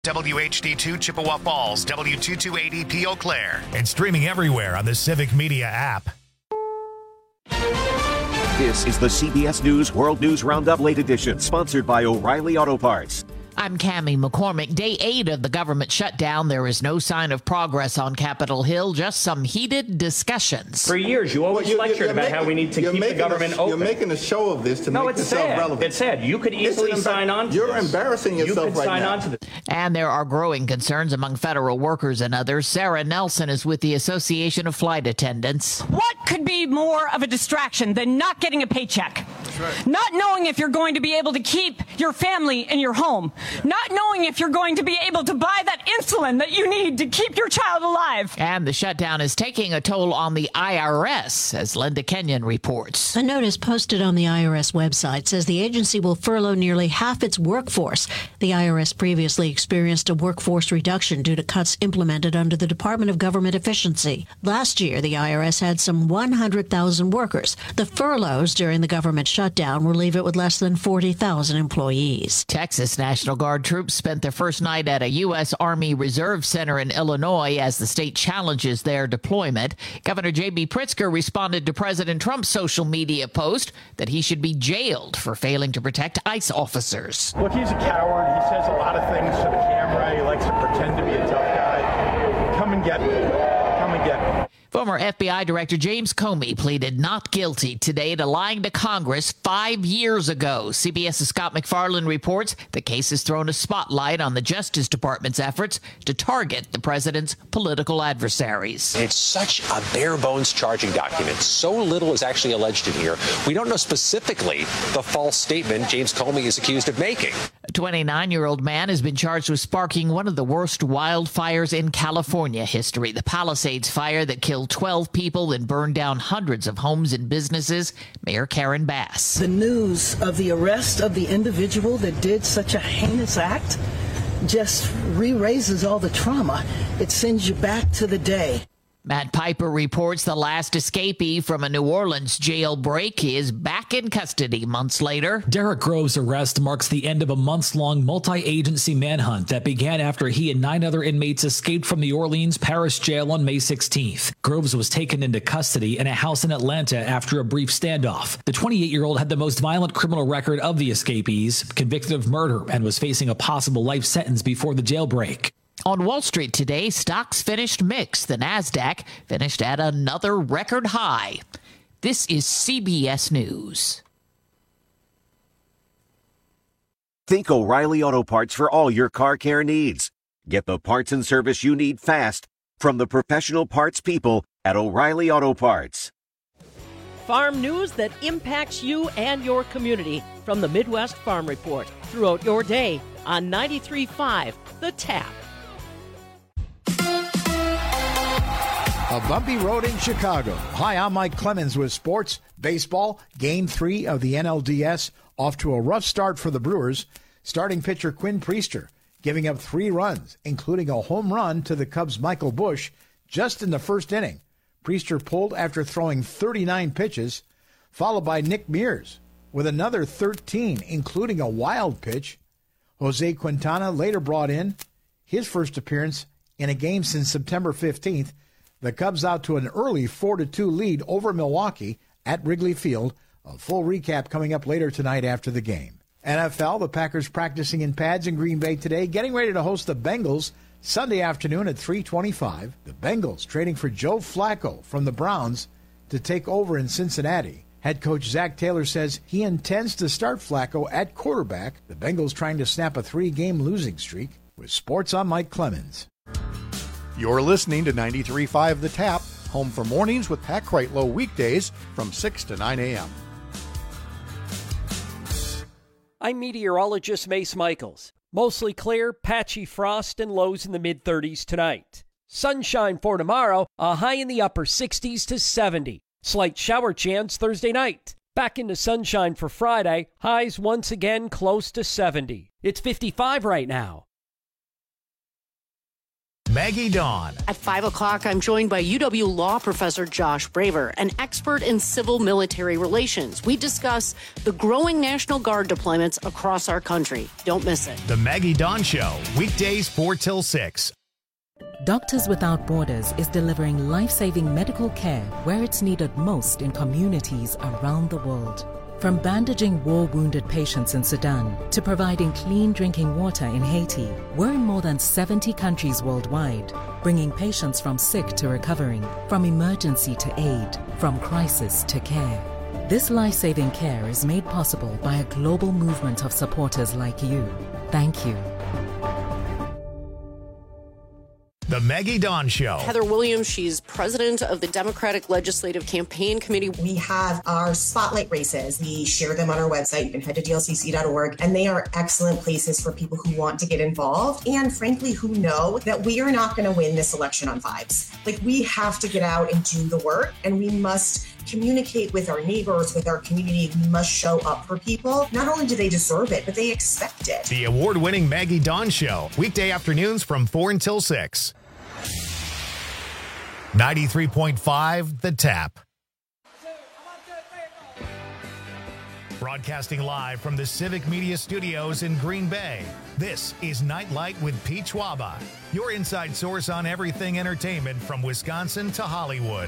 WHD2 Chippewa Falls, W2280P Eau Claire. And streaming everywhere on the Civic Media app. This is the CBS News World News Roundup Late Edition, sponsored by O'Reilly Auto Parts. I'm Cammie McCormick. Day 8 of the government shutdown. There is no sign of progress on Capitol Hill, just some heated discussions. For years, you always lectured about how we need to keep the government open. You're making a show of this to make yourself relevant. It's sad. You could easily sign on to this. You're embarrassing yourself right now. And there are growing concerns among federal workers and others. Sarah Nelson is with the Association of Flight Attendants. What could be more of a distraction than not getting a paycheck? That's right. Not knowing if you're going to be able to keep your family in your home. Not knowing if you're going to be able to buy that insulin that you need to keep your child alive. And the shutdown is taking a toll on the IRS, as Linda Kenyon reports. A notice posted on the IRS website says the agency will furlough nearly half its workforce. The IRS previously experienced a workforce reduction due to cuts implemented under the Department of Government Efficiency. Last year, the IRS had some 100,000 workers. The furloughs during the government shutdown will leave it with less than 40,000 employees. Texas National Guard troops spent their first night at a U.S. Army Reserve Center in Illinois as the state challenges their deployment. Governor J.B. Pritzker responded to President Trump's social media post that he should be jailed for failing to protect ICE officers. Look, he's a coward. He says a lot of things to the camera. He likes to pretend to be a tough guy. Come and get me. Come and get me. Former FBI Director James Comey pleaded not guilty today to lying to Congress 5 years ago. CBS's Scott McFarland reports the case has thrown a spotlight on the Justice Department's efforts to target the president's political adversaries. It's such a bare-bones charging document. So little is actually alleged in here. We don't know specifically the false statement James Comey is accused of making. A 29-year-old man has been charged with sparking one of the worst wildfires in California history, the Palisades fire that killed 12 people and burned down hundreds of homes and businesses. Mayor Karen Bass. The news of the arrest of the individual that did such a heinous act just re-raises all the trauma. It sends you back to the day. Matt Piper reports the last escapee from a New Orleans jailbreak is back in custody months later. Derek Groves' arrest marks the end of a months-long multi-agency manhunt that began after he and 9 other inmates escaped from the Orleans Parish Jail on May 16th. Groves was taken into custody in a house in Atlanta after a brief standoff. The 28-year-old had the most violent criminal record of the escapees, convicted of murder, and was facing a possible life sentence before the jailbreak. On Wall Street today, stocks finished mixed. The Nasdaq finished at another record high. This is CBS News. Think O'Reilly Auto Parts for all your car care needs. Get the parts and service you need fast from the professional parts people at O'Reilly Auto Parts. Farm news that impacts you and your community from the Midwest Farm Report throughout your day on 93.5 The Tap. A bumpy road in Chicago. Hi, I'm Mike Clemens with sports. Baseball, Game 3 of the NLDS, off to a rough start for the Brewers. Starting pitcher Quinn Priester giving up 3 runs, including a home run to the Cubs' Michael Busch just in the first inning. Priester pulled after throwing 39 pitches, followed by Nick Mears with another 13, including a wild pitch. Jose Quintana later brought in his first appearance in a game since September 15th. The Cubs out to an early 4-2 lead over Milwaukee at Wrigley Field. A full recap coming up later tonight after the game. NFL, the Packers practicing in pads in Green Bay today, getting ready to host the Bengals Sunday afternoon at 3:25. The Bengals trading for Joe Flacco from the Browns to take over in Cincinnati. Head coach Zach Taylor says he intends to start Flacco at quarterback. The Bengals trying to snap a 3-game losing streak. With sports, I'm Mike Clemens. You're listening to 93.5 The Tap, home for mornings with Pat Kreitlow weekdays from 6 to 9 a.m. I'm meteorologist Mace Michaels. Mostly clear, patchy frost and lows in the mid-30s tonight. Sunshine for tomorrow, a high in the upper 60s to 70. Slight shower chance Thursday night. Back into sunshine for Friday, highs once again close to 70. It's 55 right now. Maggie Dawn. At 5 o'clock, I'm joined by UW Law professor Josh Braver, an expert in civil-military relations. We discuss the growing National Guard deployments across our country. Don't miss it. The Maggie Dawn Show, weekdays 4 till 6. Doctors Without Borders is delivering life-saving medical care where it's needed most in communities around the world. From bandaging war-wounded patients in Sudan to providing clean drinking water in Haiti, we're in more than 70 countries worldwide, bringing patients from sick to recovering, from emergency to aid, from crisis to care. This life-saving care is made possible by a global movement of supporters like you. Thank you. The Maggie Dawn Show. Heather Williams, she's president of the Democratic Legislative Campaign Committee. We have our spotlight races. We share them on our website. You can head to dlcc.org, and they are excellent places for people who want to get involved and, frankly, who know that we are not going to win this election on vibes. Like, we have to get out and do the work, and we must communicate with our neighbors, with our community. We must show up for people. Not only do they deserve it, but they expect it. The award-winning Maggie Dawn Show, weekday afternoons from 4 until 6. 93.5 The Tap. Broadcasting live from the Civic Media Studios in Green Bay, this is Nightlight with Pete Schwaba, your inside source on everything entertainment from Wisconsin to Hollywood.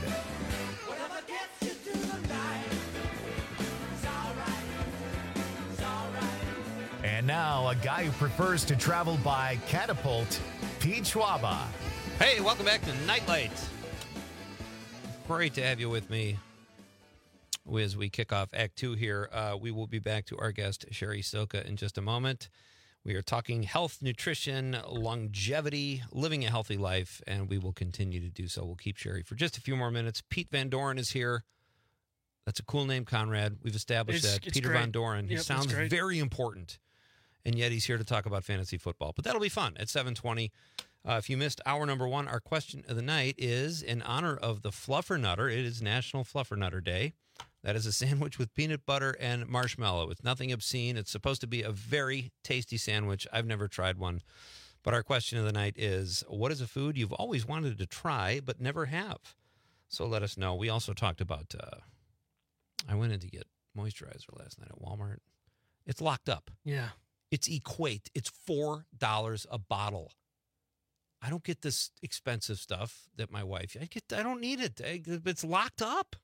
And now, a guy who prefers to travel by catapult, Pete Schwaba. Hey, welcome back to Nightlight. Great to have you with me as we kick off Act 2 here. We will be back to our guest, Sherry Stoka, in just a moment. We are talking health, nutrition, longevity, living a healthy life, and we will continue to do so. We'll keep Sherry for just a few more minutes. Pete Van Doren is here. That's a cool name, Conrad. We've established that. Peter great. Van Doren. He sounds very important, and yet he's here to talk about fantasy football. But that'll be fun at 7:20. If you missed hour number 1, our question of the night is in honor of the Fluffernutter. It is National Fluffernutter Day. That is a sandwich with peanut butter and marshmallow. It's nothing obscene. It's supposed to be a very tasty sandwich. I've never tried one. But our question of the night is, what is a food you've always wanted to try but never have? So let us know. We also talked about, I went in to get moisturizer last night at Walmart. It's locked up. Yeah. It's Equate. It's $4 a bottle. I don't get this expensive stuff that my wife, I don't need it. It's locked up.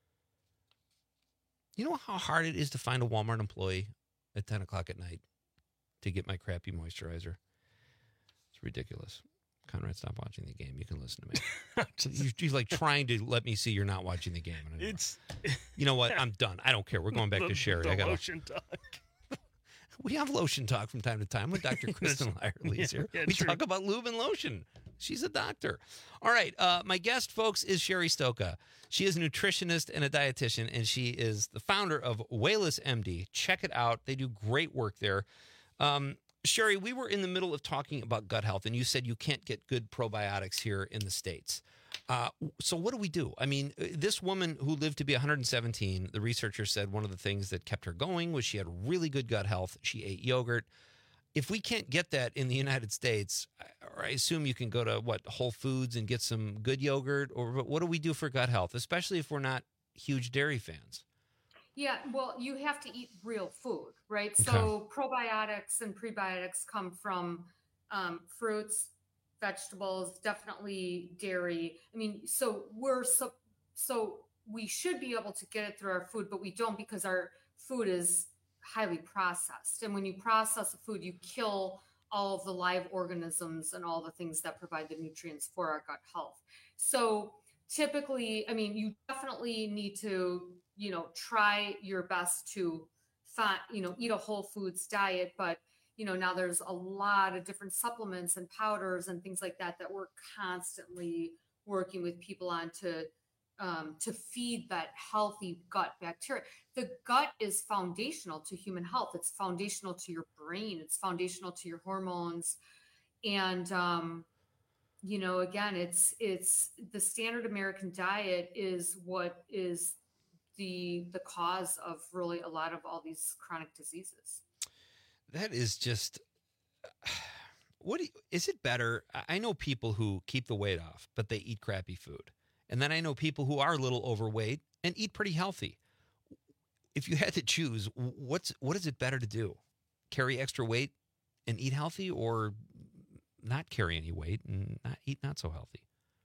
You know how hard it is to find a Walmart employee at 10 o'clock at night to get my crappy moisturizer? It's ridiculous. Conrad, stop watching the game. You can listen to me. You're like trying to let me see you're not watching the game. You know what? I'm done. I don't care. We're going back to Sherry. I got lotion talk. We have lotion talk from time to time when Dr. Kristen Lyerly's here. We talk about lube and lotion. She's a doctor. All right. My guest, folks, is Sherry Stoka. She is a nutritionist and a dietitian, and she is the founder of Wellness MD. Check it out. They do great work there. Sherry, we were in the middle of talking about gut health, and you said you can't get good probiotics here in the States. So what do we do? I mean, this woman who lived to be 117, the researcher said one of the things that kept her going was she had really good gut health. She ate yogurt. If we can't get that in the United States, I assume you can go to, Whole Foods and get some good yogurt? Or what do we do for gut health, especially if we're not huge dairy fans? Yeah, well, you have to eat real food, right? Okay. So probiotics and prebiotics come from fruits, vegetables, definitely dairy. I mean, so we should be able to get it through our food, but we don't because our food is highly processed. And when you process a food, you kill all of the live organisms and all the things that provide the nutrients for our gut health. So typically, I mean, you definitely need to, try your best to eat a whole foods diet, but now there's a lot of different supplements and powders and things like that we're constantly working with people on to feed that healthy gut bacteria. The gut is foundational to human health. It's foundational to your brain. It's foundational to your hormones. And, again, it's the standard American diet is what is the cause of really a lot of all these chronic diseases. That is just, is it better? I know people who keep the weight off, but they eat crappy food. And then I know people who are a little overweight and eat pretty healthy. If you had to choose, what is it better to do? Carry extra weight and eat healthy, or not carry any weight and eat not so healthy?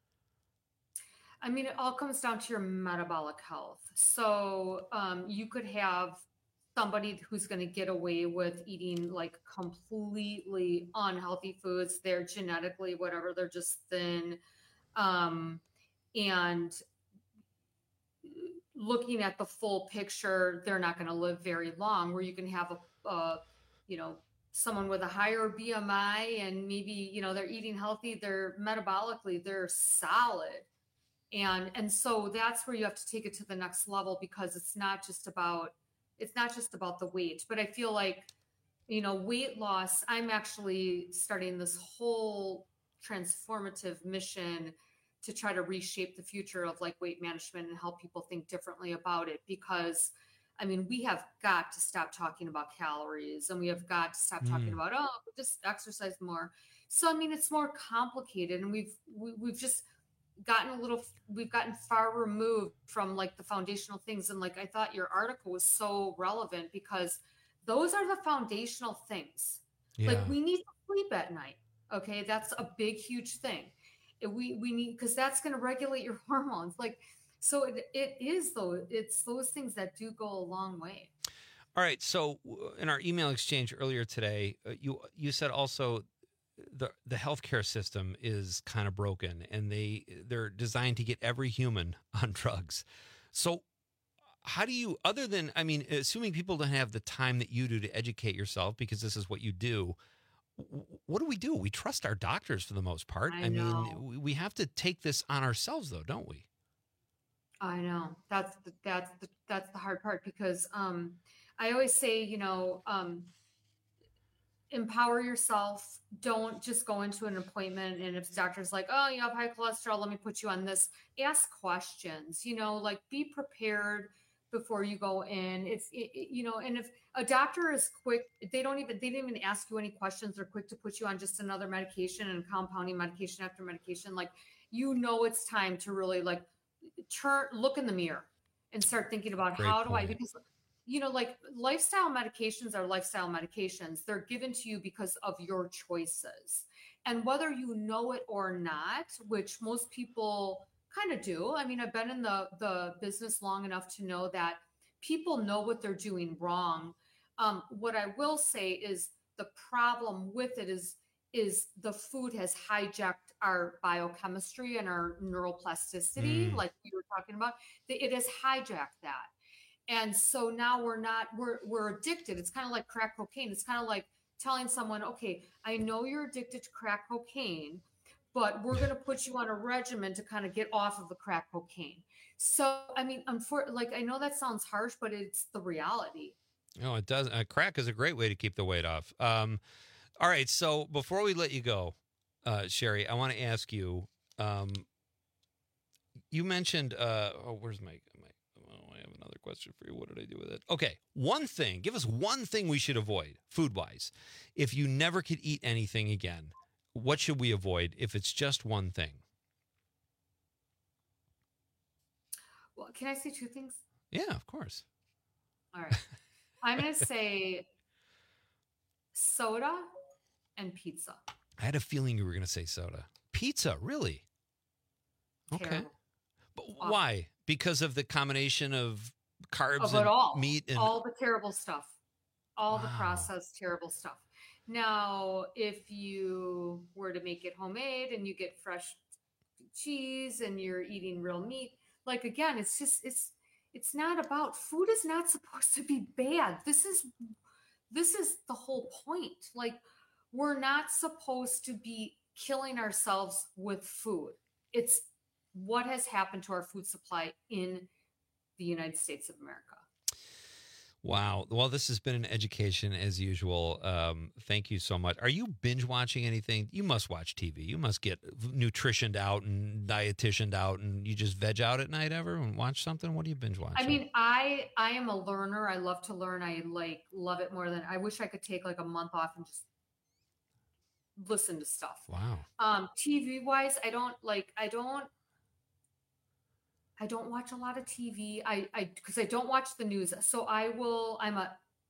I mean, it all comes down to your metabolic health. So you could have somebody who's going to get away with eating like completely unhealthy foods. They're genetically, whatever, they're just thin. And looking at the full picture, they're not going to live very long, where you can have someone with a higher BMI and maybe, they're eating healthy, they're metabolically, they're solid. And so that's where you have to take it to the next level, because it's not just about the weight. But I feel like, weight loss, I'm actually starting this whole transformative mission to try to reshape the future of like weight management and help people think differently about it. Because I mean, we have got to stop talking about calories, and we have got to stop talking about, just exercise more. So, I mean, it's more complicated, and we've just we've gotten far removed from like the foundational things. And like, I thought your article was so relevant, because those are the foundational things. Yeah. Like, we need to sleep at night. Okay. That's a big, huge thing. We need, because that's going to regulate your hormones. Like, so it's those things that do go a long way. All right. So in our email exchange earlier today, you said also the healthcare system is kind of broken, and they're designed to get every human on drugs. So how do you, other than, I mean, assuming people don't have the time that you do to educate yourself, because this is what you do, what do? We trust our doctors for the most part. I mean, we have to take this on ourselves, though, don't we? I know. That's the hard part, because I always say, empower yourself. Don't just go into an appointment and if the doctor's like, oh, you have high cholesterol, let me put you on this. Ask questions, like be prepared before you go in. And if a doctor is quick, they didn't even ask you any questions. They're quick to put you on just another medication and compounding medication after medication. Like, it's time to really like look in the mirror and start thinking about because like lifestyle medications are lifestyle medications. They're given to you because of your choices. And whether you know it or not, which most people kind of do. I mean, I've been in the business long enough to know that people know what they're doing wrong. What I will say is the problem with it is the food has hijacked our biochemistry and our neuroplasticity, like we were talking about. It has hijacked that. And so now we're addicted. It's kind of like crack cocaine. It's kind of like telling someone, okay, I know you're addicted to crack cocaine, but we're going to put you on a regimen to kind of get off of the crack cocaine. So, I mean, I know that sounds harsh, but it's the reality. No, it does. Crack is a great way to keep the weight off. All right. So before we let you go, Sherry, I want to ask you, you mentioned, where's my, I have another question for you. What did I do with it? Okay. Give us one thing we should avoid food-wise. If you never could eat anything again, what should we avoid if it's just one thing? Well, can I say two things? Yeah, of course. All right. I'm going to say soda and pizza. I had a feeling you were going to say soda. Pizza, really? Okay. Terrible. But why? Because of the combination of carbs and meat and all the terrible stuff, all the processed terrible stuff. Now, if you were to make it homemade and you get fresh cheese and you're eating real meat, like, again, it's not about, food is not supposed to be bad. This is the whole point. Like, we're not supposed to be killing ourselves with food. It's what has happened to our food supply in the United States of America. Wow. Well, this has been an education as usual. Thank you so much. Are you binge watching anything? You must watch TV. You must get nutritioned out and dietitianed out, and you just veg out at night ever and watch something? What do you binge watch? I mean, I am a learner. I love to learn. I love it more than, I wish I could take like a month off and just listen to stuff. Wow. TV wise, I don't watch a lot of TV. Because I don't watch the news. So I am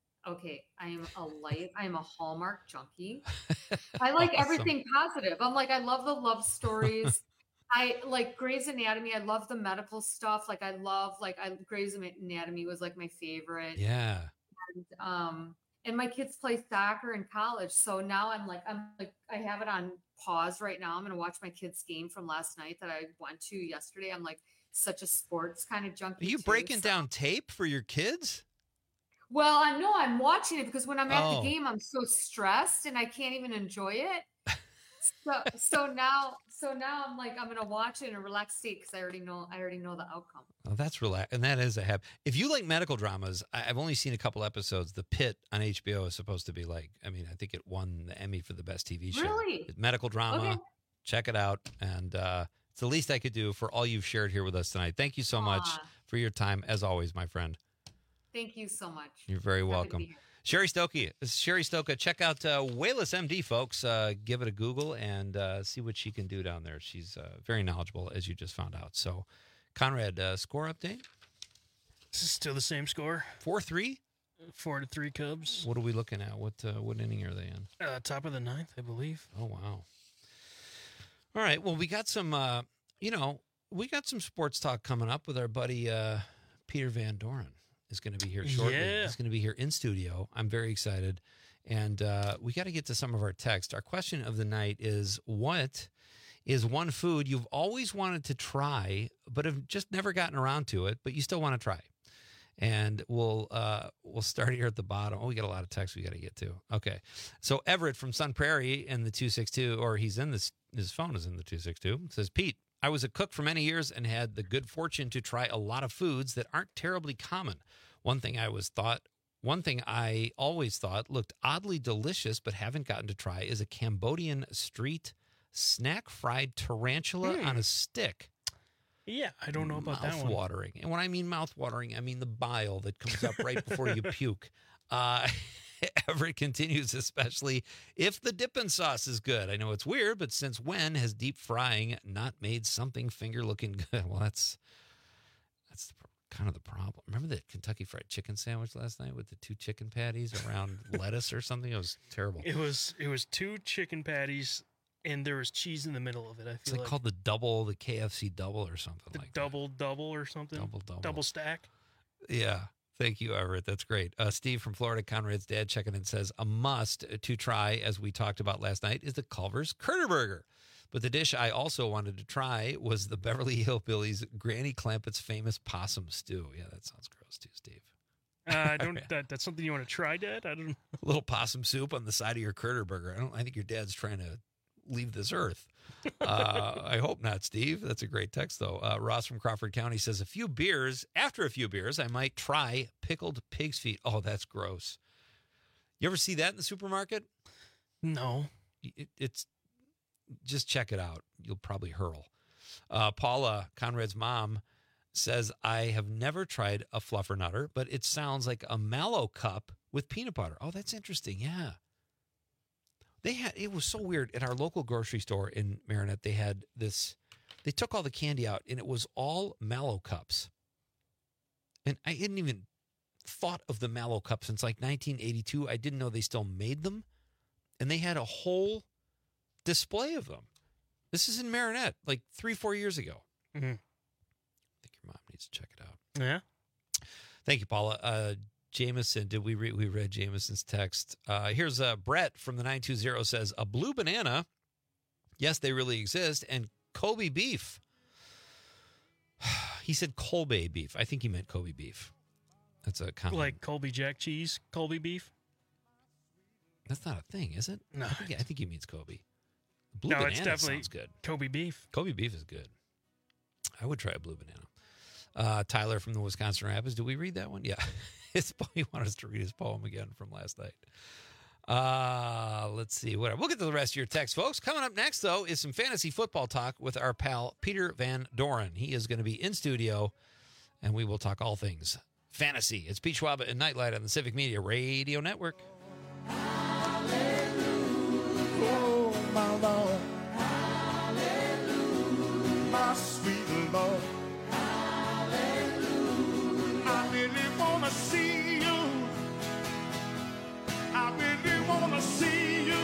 a Hallmark junkie. I like Awesome. everything positive. I love the love stories. I like Grey's Anatomy. I love the medical stuff. Grey's Anatomy was like my favorite. Yeah. And my kids play soccer in college. So now I'm I have it on pause right now. I'm going to watch my kids' game from last night that I went to yesterday. I'm like such a sports kind of junkie. Are you breaking down tape for your kids? Well, I'm watching it because when I'm at the game, I'm so stressed and I can't even enjoy it. So now I'm like, I'm going to watch it in a relaxed state because I already know the outcome. Oh, that's relaxed. And that is a habit. If you like medical dramas, I've only seen a couple episodes. The Pitt on HBO is supposed to be I think it won the Emmy for the best TV show. Really? It's medical drama. Okay. Check it out. And it's the least I could do for all you've shared here with us tonight. Thank you so much for your time, as always, my friend. Thank you so much. You're very welcome. Sherry Stoka. This is Sherry Stoka. Check out Wayless MD, folks. Give it a Google and see what she can do down there. She's very knowledgeable, as you just found out. So, Conrad, score update? This is still the same score. 4-3? 4-3 Cubs. What are we looking at? What inning are they in? Top of the ninth, I believe. Oh, wow. All right. Well, we got some, sports talk coming up with our buddy Peter Van Doren. Is going to be here shortly. Yeah. He's going to be here in studio. I'm very excited. And we got to get to some of our text. Our question of the night is, what is one food you've always wanted to try, but have just never gotten around to it, but you still want to try? And we'll start here at the bottom. Oh, we got a lot of text we got to get to. Okay. So Everett from Sun Prairie in the 262, or he's in this, his phone is in the 262, says, Pete, I was a cook for many years and had the good fortune to try a lot of foods that aren't terribly common. One thing I always thought looked oddly delicious but haven't gotten to try is a Cambodian street snack fried tarantula on a stick. Yeah, I don't know about that one. Mouth-watering. And when I mean mouth-watering, I mean the bile that comes up right before you puke. Everett continues, especially if the dipping sauce is good. I know it's weird, but since when has deep frying not made something finger-looking good? Well, that's kind of the problem. Remember the Kentucky Fried Chicken sandwich last night with the 2 chicken patties around lettuce or something? It was terrible. It was 2 chicken patties, and there was cheese in the middle of it. It's like called the KFC double or something like that. Double or something? Double stack? Yeah. Thank you, Everett. That's great. Steve from Florida, Conrad's dad, checking in, says, a must to try, as we talked about last night, is the Culver's Critter Burger. But the dish I also wanted to try was the Beverly Hillbillies Granny Clampett's famous possum stew. Yeah, that sounds gross too, Steve. That's something you want to try, Dad? I don't. A little possum soup on the side of your Critter Burger. I think your dad's trying to leave this earth. I hope not, Steve. That's a great text, though. Ross from Crawford County says, after a few beers, I might try pickled pig's feet. Oh, that's gross. You ever see that in the supermarket? No. It's just check it out. You'll probably hurl. Paula, Conrad's mom, says, I have never tried a fluffernutter, but it sounds like a mallow cup with peanut butter. Oh, that's interesting. Yeah. It was so weird at our local grocery store in Marinette. They took all the candy out and it was all mallow cups. And I hadn't even thought of the mallow cup since like 1982. I didn't know they still made them. And they had a whole display of them. This is in Marinette, like 3-4 years ago. Mm-hmm. I think your mom needs to check it out. Yeah. Thank you, Paula. Jameson, we read Jameson's text. Here's Brett from the 920 says, a blue banana. Yes, they really exist. And Kobe beef. He said Colby beef. I think he meant Kobe beef. That's a common. Like Colby Jack cheese, Colby beef? That's not a thing, is it? No. I think he means Kobe. Blue banana it's definitely sounds good. Kobe beef. Kobe beef is good. I would try a blue banana. Tyler from the Wisconsin Rapids. Did we read that one? Yeah. He wanted us to read his poem again from last night. Let's see. Whatever. We'll get to the rest of your text, folks. Coming up next, though, is some fantasy football talk with our pal Peter Van Doren. He is going to be in studio, and we will talk all things fantasy. It's Pete Schwab and Nightlight on the Civic Media Radio Network. Hallelujah. sweet Lord. Hallelujah. I really want to see you. I really want to see you.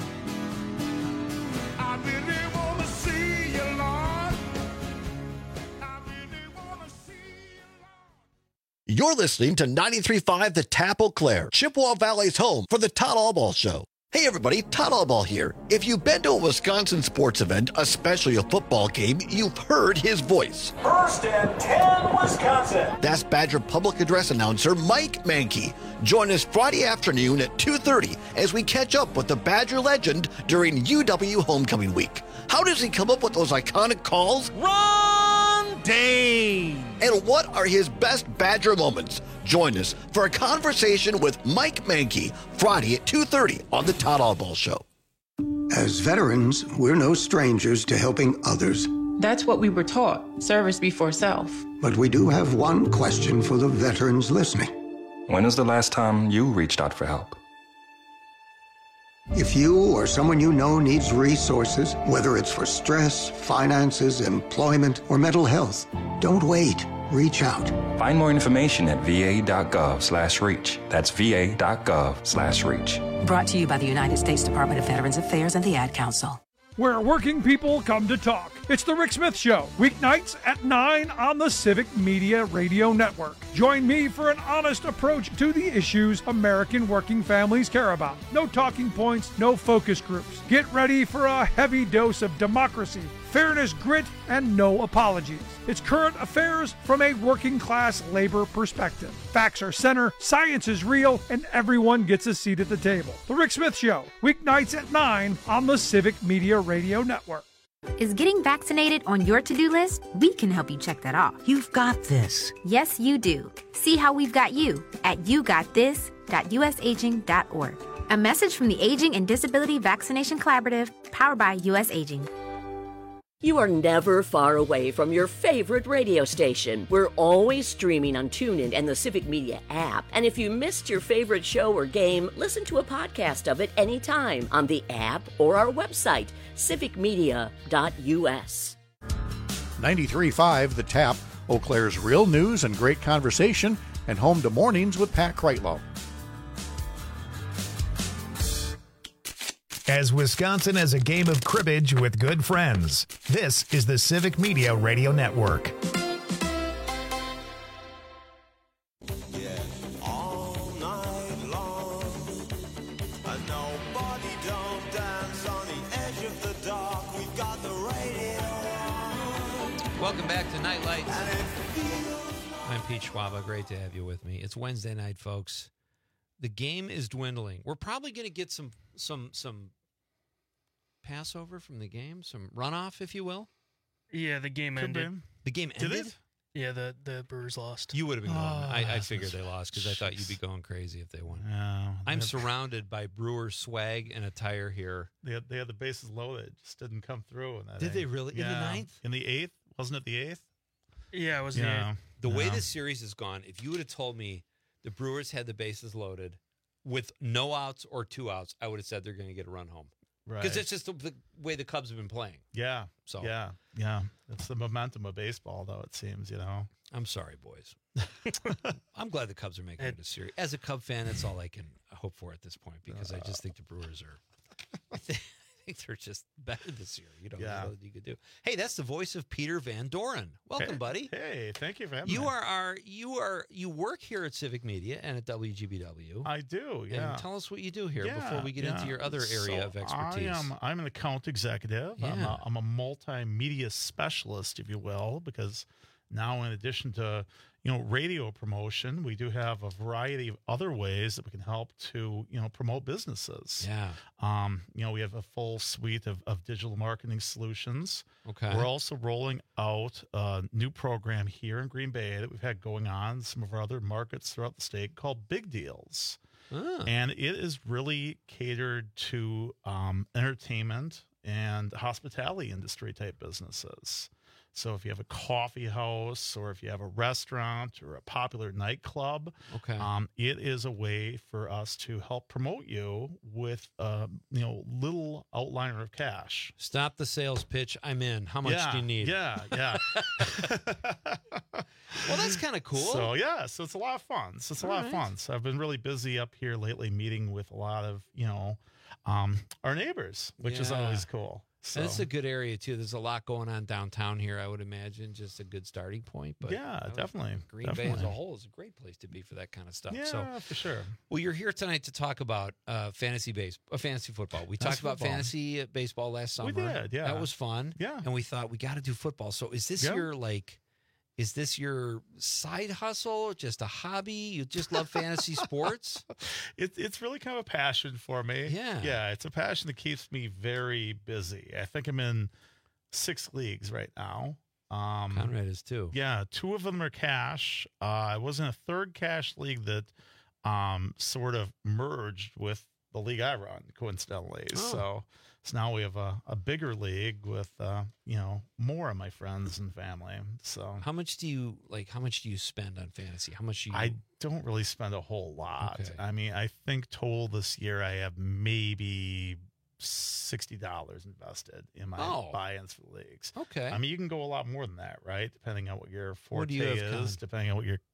I really want to see you, Lord. I really want to see you, Lord. You're listening to 93.5 The Tap Eau Claire, Chippewa Valley's home for the Todd Allball Show. Hey everybody, Todd Allball here. If you've been to a Wisconsin sports event, especially a football game, you've heard his voice. First and 10, Wisconsin. That's Badger public address announcer Mike Mankey. Join us Friday afternoon at 2:30 as we catch up with the Badger legend during UW Homecoming Week. How does he come up with those iconic calls? Ron Dane! And what are his best Badger moments? Join us for a conversation with Mike Mankey Friday at 2:30 on the Todd Allball Show. As veterans, we're no strangers to helping others. That's what we were taught, service before self. But we do have one question for the veterans listening. When is the last time you reached out for help? If you or someone you know needs resources, whether it's for stress, finances, employment, or mental health, don't wait. Reach out. Find more information at va.gov/reach. That's va.gov/reach. Brought to you by the United States Department of Veterans Affairs and the Ad Council. Where working people come to talk. It's The Rick Smith Show, weeknights at 9 on the Civic Media Radio Network. Join me for an honest approach to the issues American working families care about. No talking points, no focus groups. Get ready for a heavy dose of democracy, fairness, grit, and no apologies. It's current affairs from a working class labor perspective. Facts are center, science is real, and everyone gets a seat at the table. The Rick Smith Show, weeknights at 9 on the Civic Media Radio Network. Is getting vaccinated on your to-do list? We can help you check that off. You've got this. Yes, you do. See how we've got you at yougotthis.usaging.org. A message from the Aging and Disability Vaccination Collaborative, powered by US Aging. You are never far away from your favorite radio station. We're always streaming on TuneIn and the Civic Media app. And if you missed your favorite show or game, listen to a podcast of it anytime on the app or our website, civicmedia.us. 93.5 The Tap, Eau Claire's real news and great conversation, and home to Mornings with Pat Kreitlow. As Wisconsin as a game of cribbage with good friends. This is the Civic Media Radio Network. All night long, and nobody don't dance on the edge of the dark. We've got the radio on. Welcome back to Nightlight. I'm Pete Schwaba. Great to have you with me. It's Wednesday night, folks. The game is dwindling. We're probably going to get some Passover from the game, some runoff, if you will. Yeah, the game ended. The game ended? Did it? Yeah, the Brewers lost. You would have been going. I figured they lost because I thought you'd be going crazy if they won. No, I'm surrounded by Brewer swag and attire here. They had the bases loaded. It just didn't come through. In that Did they really? Yeah. In the ninth? In the eighth? Wasn't it the eighth? Yeah, it was Yeah. the eighth. The way this series has gone, if you would have told me the Brewers had the bases loaded with no outs or 2 outs, I would have said they're going to get a run home. Right. Because it's just the way the Cubs have been playing. Yeah. So Yeah. It's the momentum of baseball, though, it seems, I'm sorry, boys. I'm glad the Cubs are making it a series. As a Cub fan, that's all I can hope for at this point because I just think the Brewers are. I think they're just better this year. You don't know what you could do. Hey, that's the voice of Peter Van Doren. Welcome, buddy. Hey, thank you for having me. You work here at Civic Media and at WGBW. I do, yeah. And tell us what you do here before we get into your other area of expertise. I'm an account executive. Yeah. I'm a multimedia specialist, if you will, because now in addition to radio promotion, we do have a variety of other ways that we can help to promote businesses. Yeah. We have a full suite of digital marketing solutions. Okay. We're also rolling out a new program here in Green Bay that we've had going on in some of our other markets throughout the state called Big Deals. And it is really catered to entertainment and hospitality industry type businesses. So if you have a coffee house or if you have a restaurant or a popular nightclub, it is a way for us to help promote you with little outliner of cash. Stop the sales pitch. I'm in. How much do you need? Yeah. Well, that's kind of cool. So it's a lot of fun. So I've been really busy up here lately, meeting with a lot of our neighbors, which is always cool. So. And it's a good area too. There's a lot going on downtown here, I would imagine. Just a good starting point. But definitely. Green Bay as a whole is a great place to be for that kind of stuff. Yeah, for sure. Well, you're here tonight to talk about fantasy football. We talked about fantasy baseball last summer. We did, yeah. That was fun. Yeah. And we thought we got to do football. So is this is this your side hustle, just a hobby? You just love fantasy sports? It's really kind of a passion for me. Yeah, it's a passion that keeps me very busy. I think I'm in 6 leagues right now. Conrad is too. Yeah, 2 of them are cash. I was in a 3rd cash league that sort of merged with the league I run, coincidentally. So now we have a bigger league with more of my friends and family. So how much do you spend on fantasy? How much I don't really spend a whole lot. Okay. I mean, I think total this year I have maybe $60 invested in my buy-ins for the leagues. Okay. I mean, you can go a lot more than that, right? Depending on what your forte is, depending on what your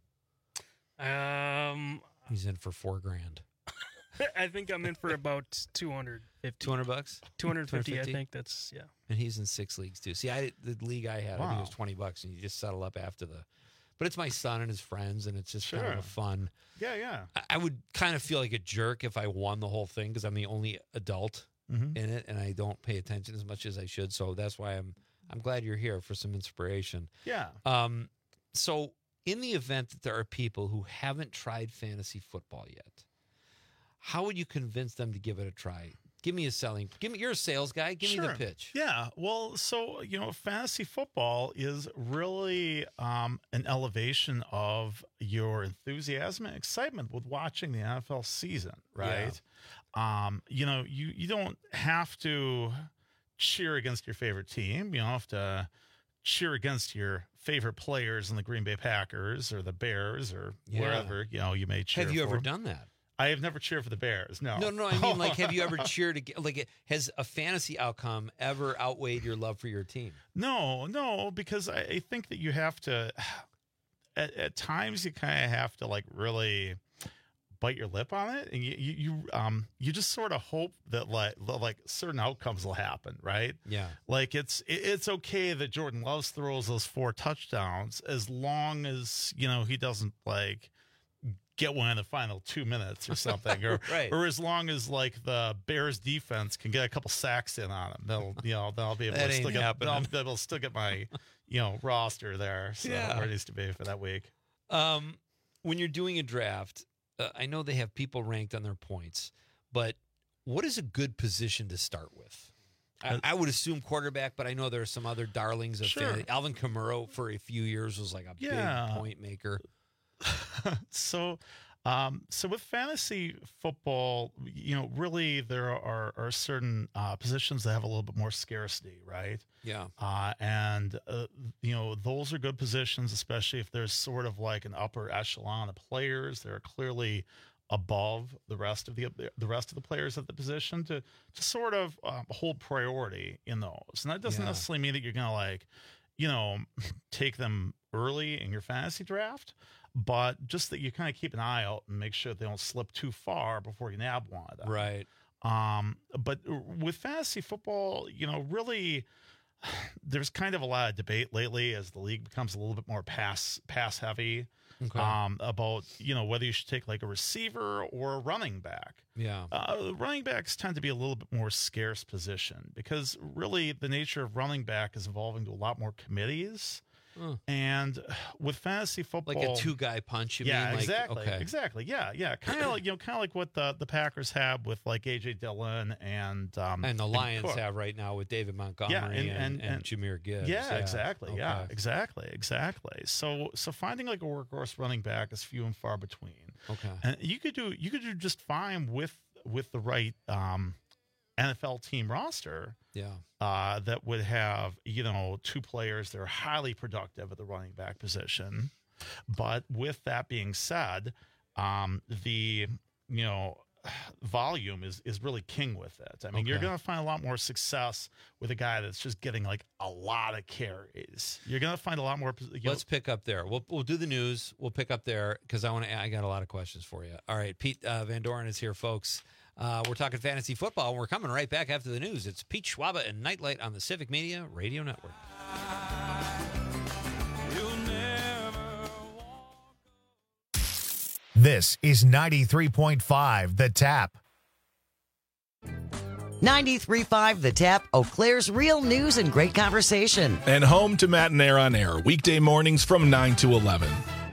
he's in for $4,000. I think I'm in for about $250. $200? 250, I think that's, And he's in 6 leagues too. See, the league I had, I think it was $20 and you just settle up after but it's my son and his friends and it's just kind of a fun. Yeah. I would kind of feel like a jerk if I won the whole thing because I'm the only adult in it and I don't pay attention as much as I should. So that's why I'm glad you're here for some inspiration. Yeah. So in the event that there are people who haven't tried fantasy football yet, how would you convince them to give it a try? You're a sales guy. Give me the pitch. Yeah. Well, so, fantasy football is really an elevation of your enthusiasm and excitement with watching the NFL season, right? Yeah. You don't have to cheer against your favorite team. You don't have to cheer against your favorite players in the Green Bay Packers or the Bears or wherever, you may cheer for. Have you ever done that? I have never cheered for the Bears. No. No. I mean, have you ever cheered? Has a fantasy outcome ever outweighed your love for your team? No, because I think that you have to. At times, you kind of have to really bite your lip on it, and you just sort of hope that like certain outcomes will happen, right? Yeah. It's okay that Jordan Love throws those 4 touchdowns as long as he doesn't get one in the final 2 minutes or something, or or as long as the Bears defense can get a couple sacks in on them, they'll be able to still get my roster there, so where it needs to be for that week. When you're doing a draft, I know they have people ranked on their points, but what is a good position to start with? I would assume quarterback, but I know there are some other darlings of fantasy. Alvin Kamara for a few years was like a big point maker. So with fantasy football, really there are certain positions that have a little bit more scarcity, right? Yeah. And those are good positions, especially if there's sort of like an upper echelon of players that are clearly above the rest of the players at the position to sort of hold priority in those. And that doesn't necessarily mean that you're going to take them early in your fantasy draft, but just that you kind of keep an eye out and make sure they don't slip too far before you nab one of them. Right. But with fantasy football, really, there's kind of a lot of debate lately as the league becomes a little bit more pass heavy. Okay. About whether you should take a receiver or a running back. Yeah. Running backs tend to be a little bit more scarce position because really the nature of running back is evolving to a lot more committees. And with fantasy football, like a 2-guy punch, you mean? Exactly. Yeah. Kind of like what the Packers have with AJ Dillon and the Lions have right now with David Montgomery and Jahmyr Gibbs. Yeah, exactly. Okay. Yeah, exactly. So finding a workhorse running back is few and far between. Okay. And you could do just fine with the right NFL team roster that would have, two players that are highly productive at the running back position. But with that being said, the volume is really king with it. I mean, you're going to find a lot more success with a guy that's just getting like a lot of carries. You're going to find a lot more. Let's pick up there. We'll do the news. We'll pick up there because I got a lot of questions for you. All right, Pete Van Doren is here, folks. We're talking fantasy football, and we're coming right back after the news. It's Pete Schwaba and Nightlight on the Civic Media Radio Network. This is 93.5 The Tap. 93.5 The Tap, Eau Claire's real news and great conversation. And home to Matt and Air on Air, weekday mornings from 9 to 11.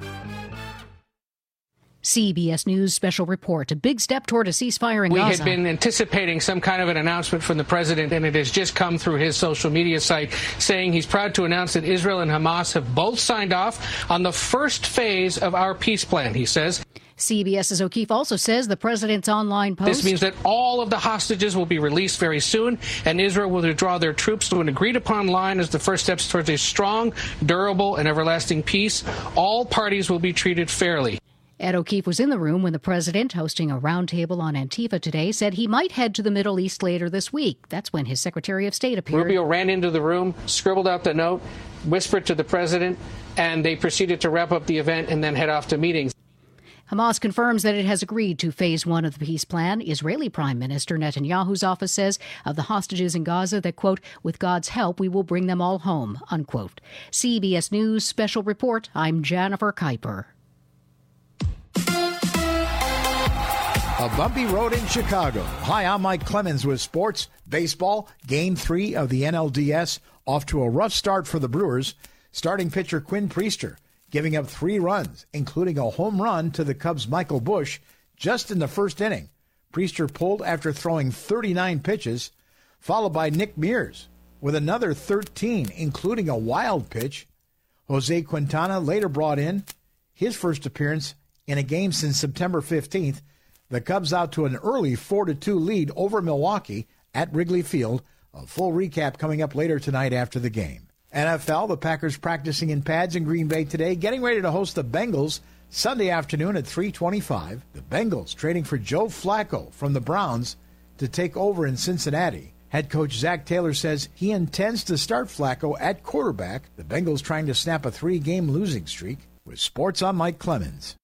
CBS News special report, a big step toward a ceasefire in Gaza. We had been anticipating some kind of an announcement from the president, and it has just come through his social media site saying he's proud to announce that Israel and Hamas have both signed off on the first phase of our peace plan, he says. CBS's O'Keefe also says the president's online post. This means that all of the hostages will be released very soon, and Israel will withdraw their troops to an agreed-upon line as the first steps towards a strong, durable, and everlasting peace. All parties will be treated fairly. Ed O'Keefe was in the room when the president, hosting a roundtable on Antifa today, said he might head to the Middle East later this week. That's when his Secretary of State appeared. Rubio ran into the room, scribbled out the note, whispered to the president, and they proceeded to wrap up the event and then head off to meetings. Hamas confirms that it has agreed to phase one of the peace plan. Israeli Prime Minister Netanyahu's office says of the hostages in Gaza that, quote, with God's help, we will bring them all home, unquote. CBS News special report. I'm Jennifer Kuiper. A bumpy road in Chicago. Hi, I'm Mike Clemens with sports. Baseball, Game 3 of the NLDS, off to a rough start for the Brewers. Starting pitcher Quinn Priester giving up 3 runs, including a home run to the Cubs' Michael Busch just in the first inning. Priester pulled after throwing 39 pitches, followed by Nick Mears with another 13, including a wild pitch. Jose Quintana later brought in his first appearance in a game since September 15th. The Cubs out to an early 4-2 lead over Milwaukee at Wrigley Field. A full recap coming up later tonight after the game. NFL, the Packers practicing in pads in Green Bay today, getting ready to host the Bengals Sunday afternoon at 3:25. The Bengals trading for Joe Flacco from the Browns to take over in Cincinnati. Head coach Zach Taylor says he intends to start Flacco at quarterback. The Bengals trying to snap a 3-game losing streak. With sports, I'm Mike Clemens.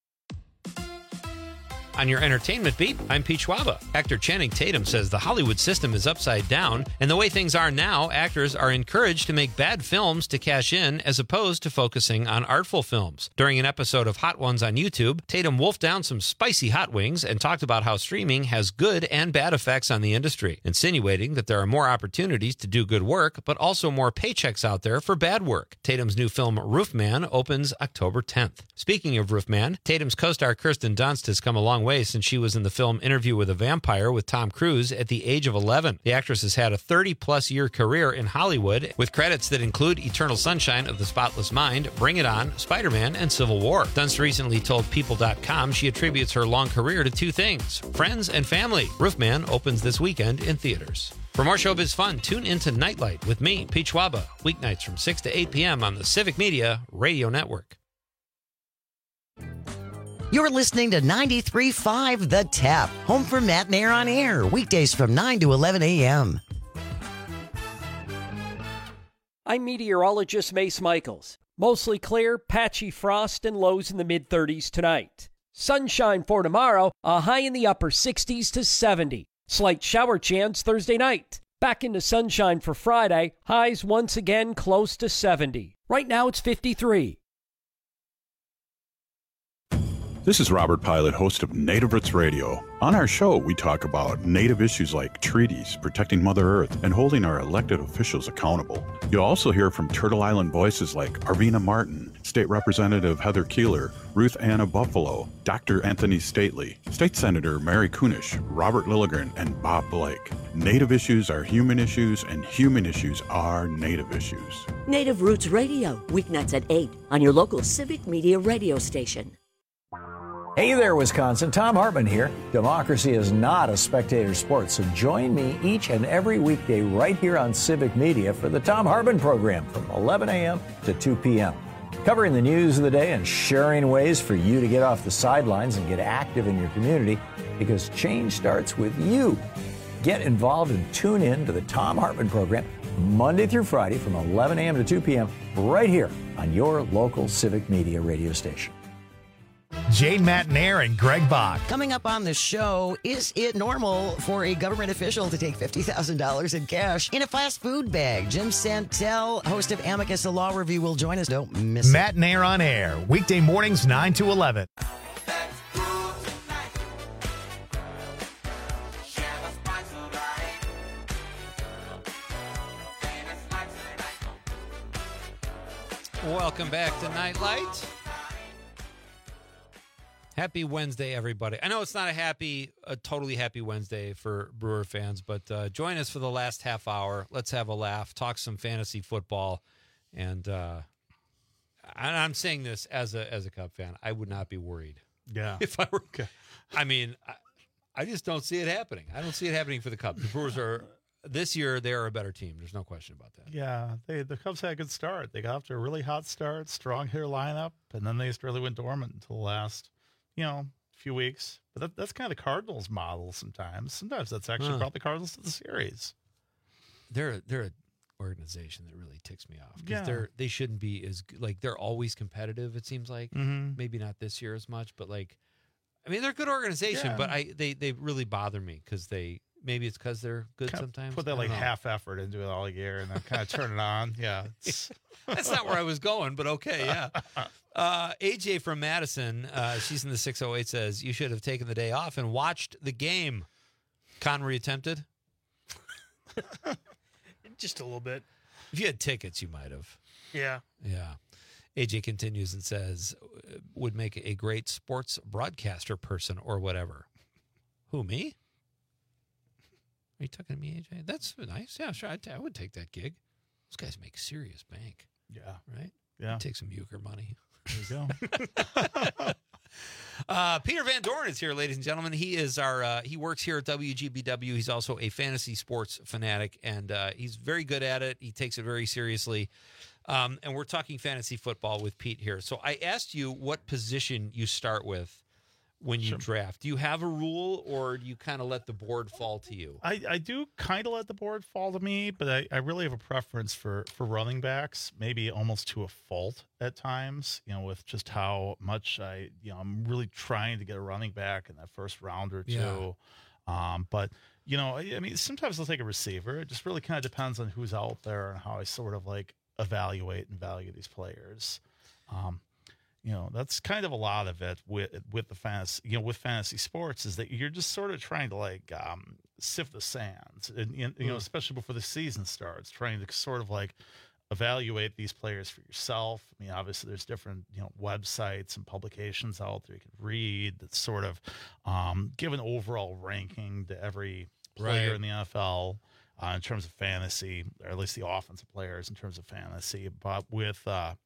On your entertainment beat, I'm Pete Schwaba. Actor Channing Tatum says the Hollywood system is upside down, and the way things are now, actors are encouraged to make bad films to cash in as opposed to focusing on artful films. During an episode of Hot Ones on YouTube, Tatum wolfed down some spicy hot wings and talked about how streaming has good and bad effects on the industry, insinuating that there are more opportunities to do good work, but also more paychecks out there for bad work. Tatum's new film, Roofman, opens October 10th. Speaking of Roofman, Tatum's co-star Kirsten Dunst has come a long way since she was in the film Interview with a Vampire with Tom Cruise at the age of 11. The actress has had a 30-plus year career in Hollywood with credits that include Eternal Sunshine of the Spotless Mind, Bring It On, Spider-Man, and Civil War. Dunst recently told People.com she attributes her long career to 2 things, friends and family. Roofman opens this weekend in theaters. For more showbiz fun, tune into Nightlight with me, Pete Schwaba, weeknights from 6 to 8 p.m. on the Civic Media Radio Network. You're listening to 93.5 The Tap, home for Matt and Air on Air, weekdays from 9 to 11 a.m. I'm meteorologist Mace Michaels. Mostly clear, patchy frost and lows in the mid-30s tonight. Sunshine for tomorrow, a high in the upper 60s to 70. Slight shower chance Thursday night. Back into sunshine for Friday, highs once again close to 70. Right now it's 53. This is Robert Pilot, host of Native Roots Radio. On our show, we talk about Native issues like treaties, protecting Mother Earth, and holding our elected officials accountable. You'll also hear from Turtle Island voices like Arvina Martin, State Representative Heather Keeler, Ruth Ann of Buffalo, Dr. Anthony Stately, State Senator Mary Kunish, Robert Lilligren, and Bob Blake. Native issues are human issues, and human issues are Native issues. Native Roots Radio, weeknights at 8 on your local Civic Media radio station. Hey there, Wisconsin. Tom Hartman here. Democracy is not a spectator sport, so join me each and every weekday right here on Civic Media for the Tom Hartman program from 11 a.m. to 2 p.m. Covering the news of the day and sharing ways for you to get off the sidelines and get active in your community, because change starts with you. Get involved and tune in to the Tom Hartman program Monday through Friday from 11 a.m. to 2 p.m. right here on your local Civic Media radio station. Jane Matnair and Greg Bach. Coming up on the show, is it normal for a government official to take $50,000 in cash in a fast food bag? Jim Santel, host of Amicus, a law review, will join us. Don't miss it. Matnair on air, weekday mornings 9 to 11. Welcome back to Nightlight. Happy Wednesday, everybody. I know it's not a totally happy Wednesday for Brewer fans, but join us for the last half hour. Let's have a laugh, talk some fantasy football, and I'm saying this as a Cub fan. I would not be worried. Yeah. If I were, I mean, I just don't see it happening. I don't see it happening for the Cubs. The Brewers are this year. They are a better team. There's no question about that. Yeah, the Cubs had a good start. They got off to a really hot start, strong hitter lineup, and then they just really went dormant until the last, few weeks. But that's kind of the Cardinals model sometimes. Sometimes that's actually brought the Cardinals to the series. They're an organization that really ticks me off because they shouldn't be as like they're always competitive. It seems like maybe not this year as much, but they're a good organization, but they really bother me because maybe it's because they're good kind sometimes. Put that half effort into it all year and then kind of turn it on. Yeah, that's not where I was going, but okay, yeah. AJ from Madison, she's in the 608, says you should have taken the day off and watched the game. Connery attempted. Just a little bit. If you had tickets, you might have. Yeah. Yeah. AJ continues and says, would make a great sports broadcaster person or whatever. Who, me? Are you talking to me, AJ? That's nice. Yeah, sure. I would take that gig. Those guys make serious bank. Yeah. Right? Yeah. I'd take some euchre money. There you go. Peter Van Dorn is here, ladies and gentlemen. He is he works here at WGBW. He's also a fantasy sports fanatic, and he's very good at it. He takes it very seriously. And we're talking fantasy football with Pete here. So I asked you what position you start with when you draft. Do you have a rule, or do you kind of let the board fall to you? I do kind of let the board fall to me, but I really have a preference for running backs, maybe almost to a fault at times, with just how much I'm really trying to get a running back in that first round or two. Yeah. But, sometimes I'll take a receiver. It just really kind of depends on who's out there and how I sort of evaluate and value these players. That's kind of a lot of it with the fantasy, with fantasy sports, is that you're just sort of trying to sift the sands, and especially before the season starts, trying to sort of evaluate these players for yourself. I mean, obviously there's different, websites and publications out there you can read that sort of give an overall ranking to every player in the NFL in terms of fantasy, or at least the offensive players in terms of fantasy. But with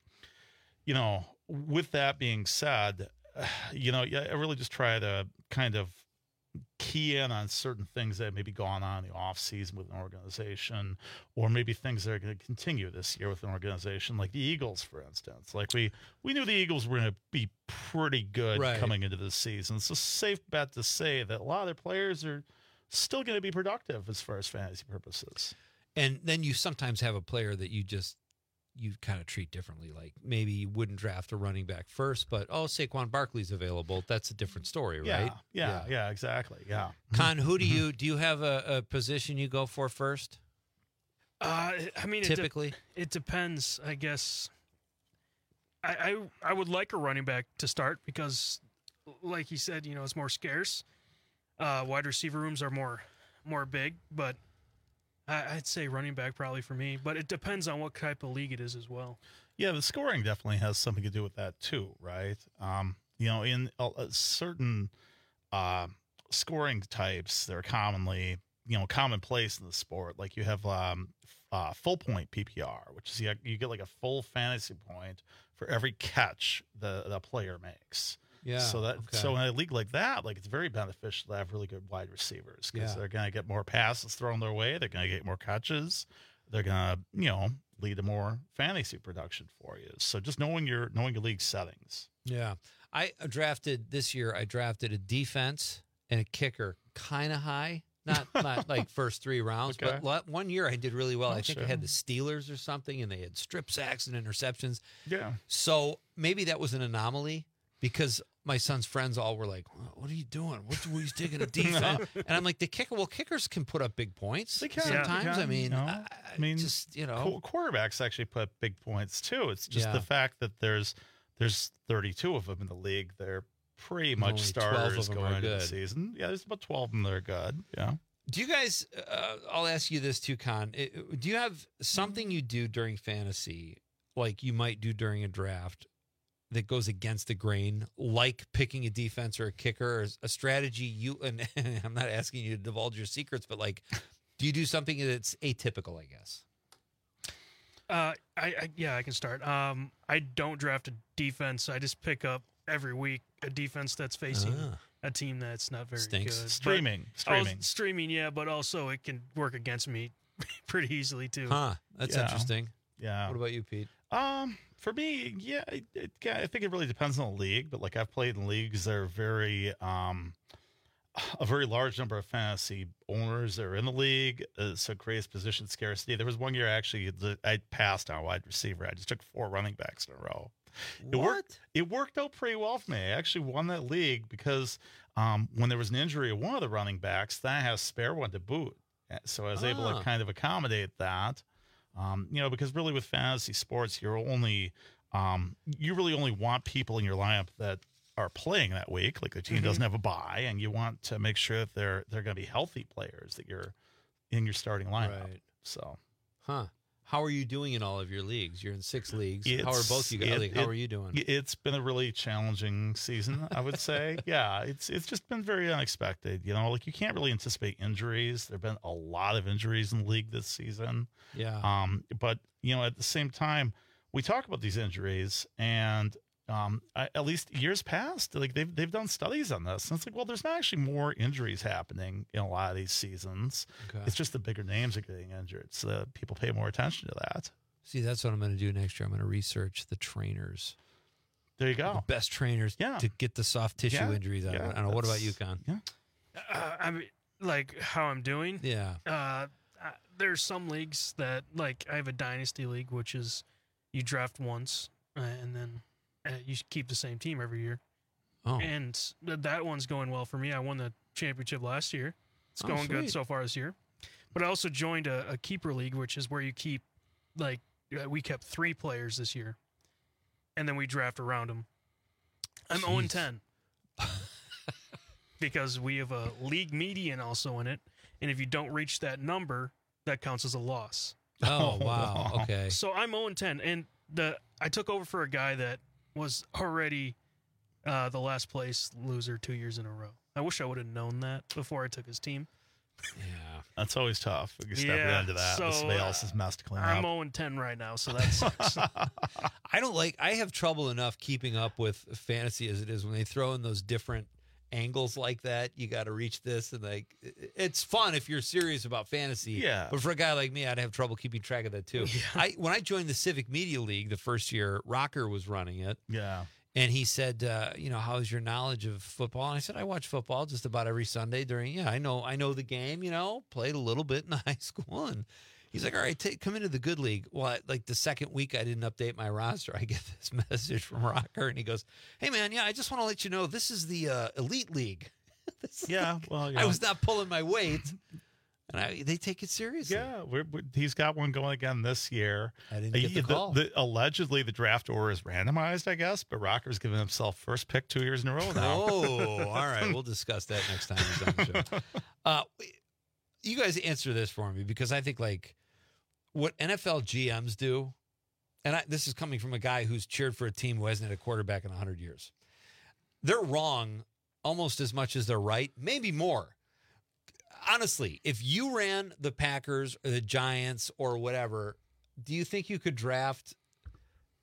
that being said, I really just try to kind of key in on certain things that maybe gone on in the off season with an organization, or maybe things that are going to continue this year with an organization, like the Eagles, for instance. We knew the Eagles were going to be pretty good coming into this season. It's a safe bet to say that a lot of their players are still going to be productive as far as fantasy purposes. And then you sometimes have a player that you kind of treat differently. Like maybe you wouldn't draft a running back first, but Saquon Barkley's available. That's a different story, right? Yeah, exactly. Yeah. Con, who do you have a position you go for first? Typically it depends, I guess. I would like a running back to start because, like he said, it's more scarce. Wide receiver rooms are more big, but I'd say running back probably for me, but it depends on what type of league it is as well. Yeah, the scoring definitely has something to do with that too, right? In certain scoring types, they're commonly, commonplace in the sport. Like you have full point PPR, which is you get a full fantasy point for every catch the player makes. Yeah. So in a league like that, like it's very beneficial to have really good wide receivers because they're going to get more passes thrown their way. They're going to get more catches. They're going to, lead to more fantasy production for you. So just knowing your league settings. Yeah. I drafted a defense and a kicker kind of high. Not like first 3 rounds, but one year I did really well. I think I had the Steelers or something, and they had strip sacks and interceptions. Yeah. So maybe that was an anomaly because my son's friends all were like, "What are you doing? He's taking a defense?" And I'm like, "The kicker. Well, kickers can put up big points. They can sometimes. They I can, mean, just quarterbacks actually put up big points too. It's just the fact that there's 32 of them in the league. They're pretty much starters going into the season. Yeah, there's about 12 of them that are good. Yeah. Do you guys? I'll ask you this too, Con. Do you have something you do during fantasy, like you might do during a draft, that goes against the grain, like picking a defense or a kicker, or a strategy and I'm not asking you to divulge your secrets, but like, do you do something that's atypical, I guess? I can start. I don't draft a defense. I just pick up every week a defense that's facing a team that's not very good. Streaming, yeah, but also it can work against me pretty easily too. Huh, that's interesting. Yeah. What about you, Pete? For me, I think it really depends on the league, but like I've played in leagues that are very, a very large number of fantasy owners that are in the league, so it creates position scarcity. There was one year actually I passed on a wide receiver. I just took 4 running backs in a row. It worked out pretty well for me. I actually won that league because when there was an injury of one of the running backs, then I had a spare one to boot. So I was able to kind of accommodate that. Because really with fantasy sports, you really only want people in your lineup that are playing that week. Like the team doesn't have a bye, and you want to make sure that they're going to be healthy players that you're in your starting lineup. Right. So, how are you doing in all of your leagues? You're in 6 leagues. How are both you guys? How are you doing? It's been a really challenging season, I would say. Yeah, it's just been very unexpected. Like you can't really anticipate injuries. There've been a lot of injuries in the league this season. Yeah. But at the same time, we talk about these injuries, and at least years past, like they've done studies on this, and it's like, well, there's not actually more injuries happening in a lot of these seasons. Okay. It's just the bigger names are getting injured, so that people pay more attention to that. See, that's what I'm going to do next year. I'm going to research the trainers. There you go. The best trainers to get the soft tissue injuries out of it. I don't know. What about you, Con? Yeah. I mean, like how I'm doing. Yeah. There's some leagues that, like, I have a dynasty league, which is you draft once and then you keep the same team every year. Oh. And that one's going well for me. I won the championship last year. It's going good so far this year. But I also joined a keeper league, which is where you keep, like, we kept 3 players this year, and then we draft around them. I'm 0-10 because we have a league median also in it, and if you don't reach that number, that counts as a loss. Oh, wow. Okay. So I'm 0-10, and I took over for a guy that was already the last place loser 2 years in a row. I wish I would have known that before I took his team. Yeah, that's always tough. You step into that. So, somebody else's mess to clean I'm up. 0-10 right now, so that sucks. I have trouble enough keeping up with fantasy as it is when they throw in those different angles like that. You got to reach this, and like it's fun if you're serious about fantasy. Yeah. But for a guy like me, I'd have trouble keeping track of that too. Yeah. When I joined the Civic Media League the first year, Rocker was running it. Yeah. And he said, how's your knowledge of football? And I said, I watch football just about every Sunday I know the game, played a little bit in high school. And he's like, all right, come into the good league. Well, like the second week I didn't update my roster. I get this message from Rocker, and he goes, hey, man, I just want to let you know this is the elite league. I was not pulling my weight. And they take it seriously. Yeah, he's got one going again this year. I didn't get the call. Allegedly, the draft order is randomized, I guess, but Rocker's given himself first pick 2 years in a row now. Oh, all right. We'll discuss that next time he's on the show. You guys answer this for me, because I think, like, what NFL GMs do, and this is coming from a guy who's cheered for a team who hasn't had a quarterback in 100 years. They're wrong almost as much as they're right, maybe more. Honestly, if you ran the Packers or the Giants or whatever, do you think you could draft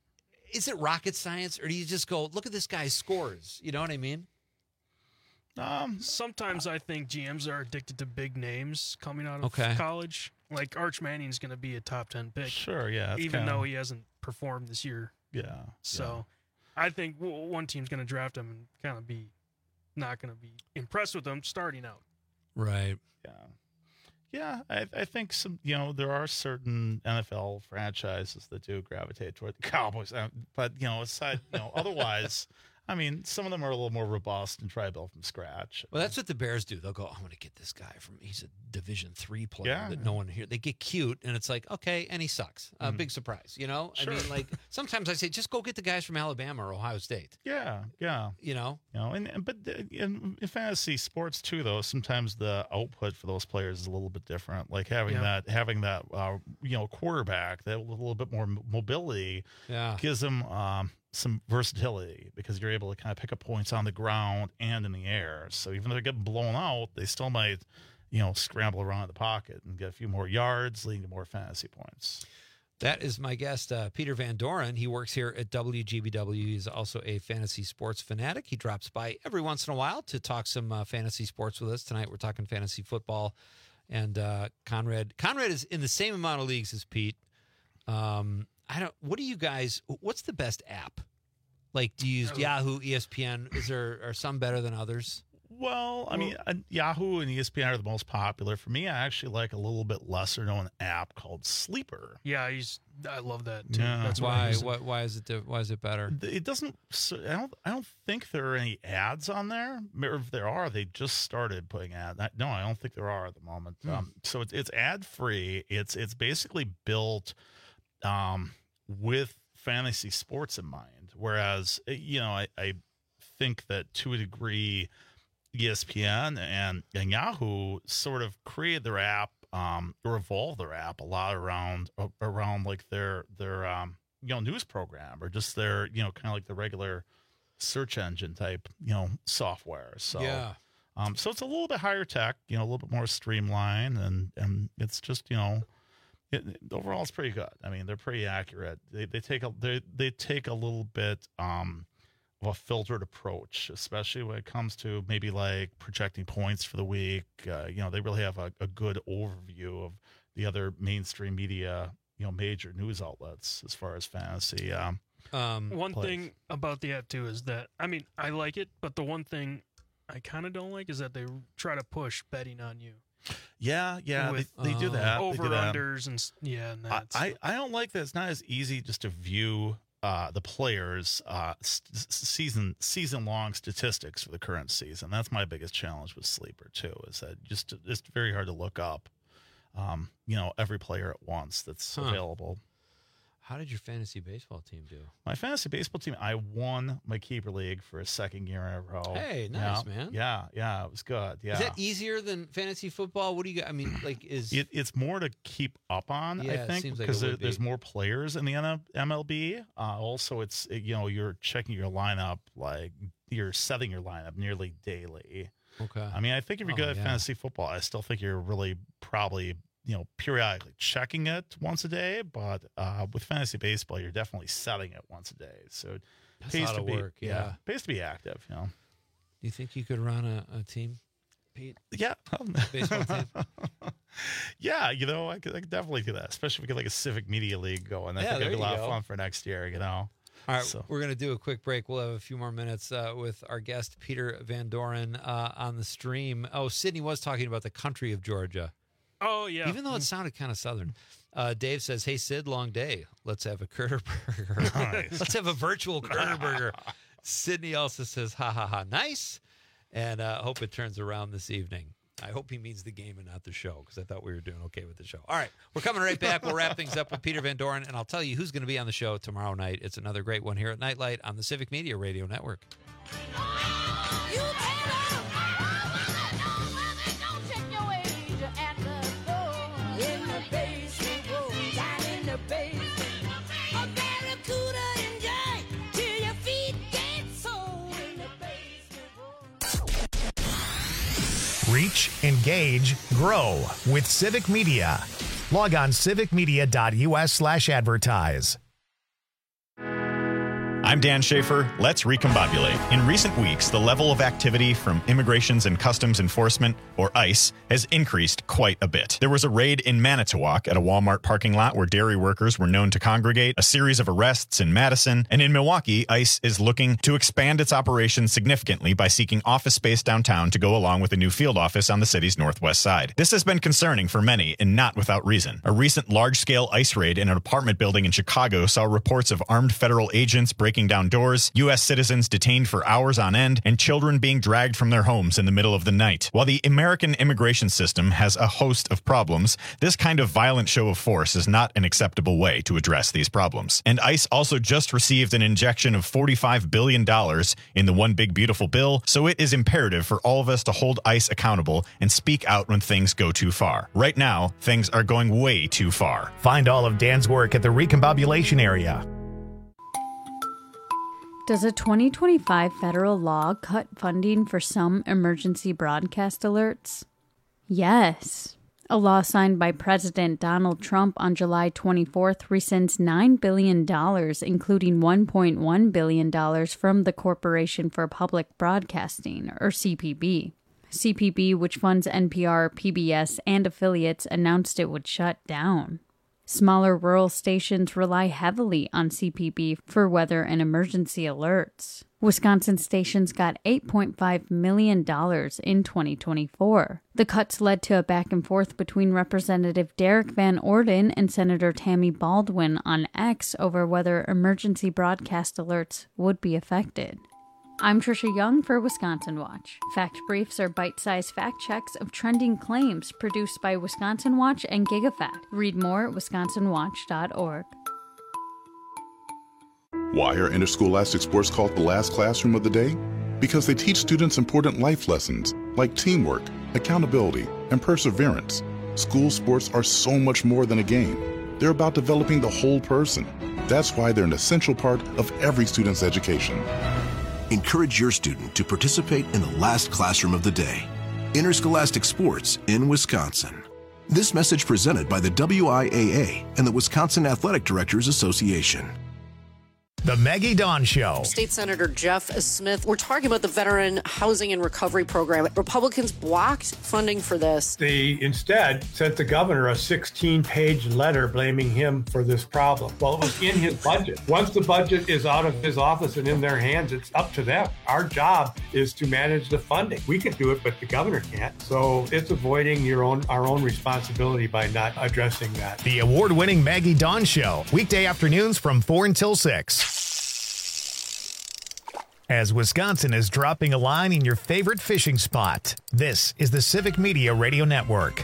is it rocket science, or do you just go, look at this guy's scores? You know what I mean? Sometimes I think GMs are addicted to big names coming out of Okay. college. Like Arch Manning's going to be a top 10 pick. Sure, yeah. it's Even kinda- though he hasn't performed this year. Yeah. So I think one team's going to draft him and kind of be not going to be impressed with him starting out. Right. Yeah. Yeah, I think there are certain NFL franchises that do gravitate toward the Cowboys, but aside, otherwise, I mean, some of them are a little more robust and try to build from scratch. Well, that's what the Bears do. They'll go, I'm going to get this guy he's a Division III player Yeah. that no one here. They get cute, and it's like, okay, and he sucks. Big surprise, Sure. I mean, like, sometimes I say, just go get the guys from Alabama or Ohio State. Yeah. But in fantasy sports too, though, sometimes the output for those players is a little bit different. Like having that quarterback, that little bit more mobility, gives them some versatility because you're able to kind of pick up points on the ground and in the air. So even though they're getting blown out, they still might, scramble around the pocket and get a few more yards, leading to more fantasy points. That is my guest, Peter Van Doren. He works here at WGBW. He's also a fantasy sports fanatic. He drops by every once in a while to talk some fantasy sports with us. Tonight we're talking fantasy football. And Conrad is in the same amount of leagues as Pete. What's the best app? Like, do you use Yahoo, ESPN? Are some better than others? Well, I mean, Yahoo and ESPN are the most popular. For me, I actually like a little bit lesser known app called Sleeper. Yeah, I love that too. Yeah. That's Why is it better? It doesn't. I don't think there are any ads on there. Or if there are, they just started putting ads. No, I don't think there are at the moment. So it's ad free. It's basically built with fantasy sports in mind. Whereas I think that to a degree, ESPN and Yahoo sort of created their app or evolved their app a lot around like their news program or just their kind of like the regular search engine type software. So so it's a little bit higher tech, a little bit more streamlined, and it's just overall it's pretty good. I mean, they're pretty accurate. They take a little bit of a filtered approach, especially when it comes to maybe like projecting points for the week. They really have a good overview of the other mainstream media, major news outlets as far as fantasy. One thing about the app too is that, I mean, I like it, but the one thing I kind of don't like is that they try to push betting on you. Yeah, they do that. Over-unders and that. I don't like that. It's not as easy just to view the players' season-long statistics for the current season. That's my biggest challenge with Sleeper too. Is that it's very hard to look up, every player at once that's available. How did your fantasy baseball team do? My fantasy baseball team, I won my keeper league for a second year in a row. Hey, nice, man. Yeah, it was good. Yeah. Is that easier than fantasy football? What do you got? I mean, like, it's more to keep up on, I think, because there's more players in the MLB. Also, it's you're checking your lineup, like you're setting your lineup nearly daily. Okay. I mean, I think if you're good at fantasy football, I still think you're really probably periodically checking it once a day, but with fantasy baseball, you're definitely setting it once a day. So it pays to be work. Yeah, pays to be active. Do you think you could run a team, Pete? Yeah, baseball team. Yeah, I could definitely do that, especially if we get like a civic media league going. I think it'd be a lot of fun for next year. All right, we're going to do a quick break. We'll have a few more minutes with our guest Peter Van Doren on the stream. Oh, Sydney was talking about the country of Georgia. Oh, yeah. Even though it sounded kind of southern. Dave says, hey, Sid, long day. Let's have a Critter Burger. Nice. Let's have a virtual Critter Burger. Sydney also says, ha, ha, ha, nice. And hope it turns around this evening. I hope he means the game and not the show, because I thought we were doing okay with the show. All right, we're coming right back. We'll wrap things up with Peter Van Doren, and I'll tell you who's going to be on the show tomorrow night. It's another great one here at Nightlight on the Civic Media Radio Network. Reach, engage, grow with Civic Media. Log on civicmedia.us/advertise. I'm Dan Schaefer. Let's recombobulate. In recent weeks, the level of activity from Immigrations and Customs Enforcement, or ICE, has increased quite a bit. There was a raid in Manitowoc at a Walmart parking lot where dairy workers were known to congregate, a series of arrests in Madison, and in Milwaukee, ICE is looking to expand its operations significantly by seeking office space downtown to go along with a new field office on the city's northwest side. This has been concerning for many, and not without reason. A recent large-scale ICE raid in an apartment building in Chicago saw reports of armed federal agents breaking down doors, U.S. citizens detained for hours on end, and children being dragged from their homes in the middle of the night. While the American immigration system has a host of problems, this kind of violent show of force is not an acceptable way to address these problems. And ICE also just received an injection of $45 billion in the One Big Beautiful Bill, so it is imperative for all of us to hold ICE accountable and speak out when things go too far. Right now, things are going way too far. Find all of Dan's work at the Recombobulation area. Does a 2025 federal law cut funding for some emergency broadcast alerts? Yes. A law signed by President Donald Trump on July 24th rescinds $9 billion, including $1.1 billion from the Corporation for Public Broadcasting, or CPB. CPB, which funds NPR, PBS, and affiliates, announced it would shut down. Smaller rural stations rely heavily on CPB for weather and emergency alerts. Wisconsin stations got $8.5 million in 2024. The cuts led to a back and forth between Representative Derek Van Orden and Senator Tammy Baldwin on X over whether emergency broadcast alerts would be affected. I'm Trisha Young for Wisconsin Watch. Fact briefs are bite-sized fact checks of trending claims produced by Wisconsin Watch and GigaFact. Read more at wisconsinwatch.org. Why are interscholastic sports called the last classroom of the day? Because they teach students important life lessons like teamwork, accountability, and perseverance. School sports are so much more than a game. They're about developing the whole person. That's why they're an essential part of every student's education. Encourage your student to participate in the last classroom of the day. Interscholastic sports in Wisconsin. This message presented by the WIAA and the Wisconsin Athletic Directors Association. The Maggie Dawn Show. State Senator Jeff Smith, we're talking about the Veteran Housing and Recovery Program. Republicans blocked funding for this. They instead sent the governor a 16-page letter blaming him for this problem. Well, it was in his budget. Once the budget is out of his office and in their hands, it's up to them. Our job is to manage the funding. We can do it, but the governor can't. So it's avoiding our own responsibility by not addressing that. The award-winning Maggie Dawn Show, weekday afternoons from 4 until 6. As Wisconsin is dropping a line in your favorite fishing spot, this is the Civic Media Radio Network.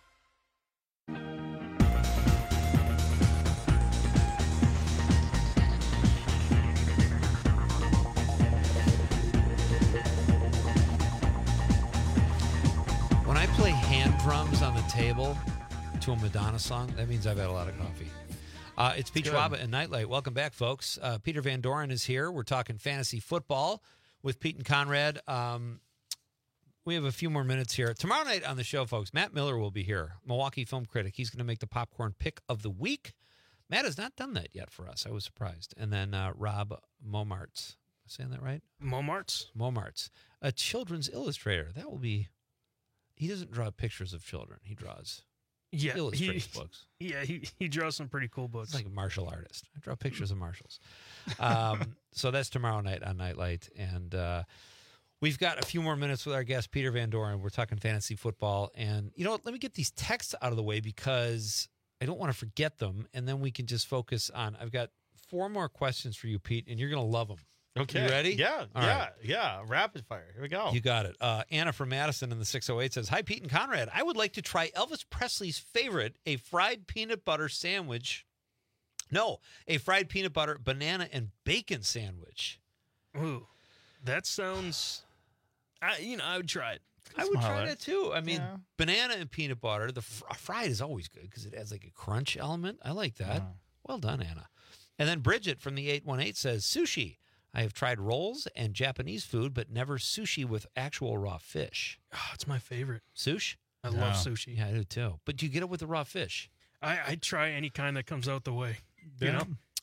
When I play hand drums on the table to a Madonna song, that means I've had a lot of coffee. It's Pete Schwaba and Nightlight. Welcome back, folks. Peter Van Doren is here. We're talking fantasy football with Pete and Conrad. We have a few more minutes here. Tomorrow night on the show, folks, Matt Miller will be here, Milwaukee film critic. He's going to make the popcorn pick of the week. Matt has not done that yet for us. I was surprised. And then Rob Momartz. Am I saying that right? Momartz. A children's illustrator. That will be... He doesn't draw pictures of children. He draws... Yeah, illustrates books. Yeah, he draws some pretty cool books. It's like a martial artist. I draw pictures of marshals. So that's tomorrow night on Nightlight. And we've got a few more minutes with our guest, Peter Van Doren. We're talking fantasy football. And you know what? Let me get these texts out of the way because I don't want to forget them. And then we can just focus on, I've got 4 more questions for you, Pete, and you're going to love them. Okay. You ready? Yeah, All right. yeah. Rapid fire. Here we go. You got it. Anna from Madison in the 608 says, "Hi, Pete and Conrad. I would like to try Elvis Presley's favorite, a fried peanut butter sandwich. No, a fried peanut butter, banana, and bacon sandwich." Ooh, that sounds... I would try it. I would try that too. I mean, banana and peanut butter. The fried is always good because it adds like a crunch element. I like that. Well done, Anna. And then Bridget from the 818 says, "Sushi. I have tried rolls and Japanese food, but never sushi with actual raw fish." Oh, it's my favorite. Sushi? I love sushi. Yeah, I do too. But do you get it with the raw fish? I try any kind that comes out the way. You know?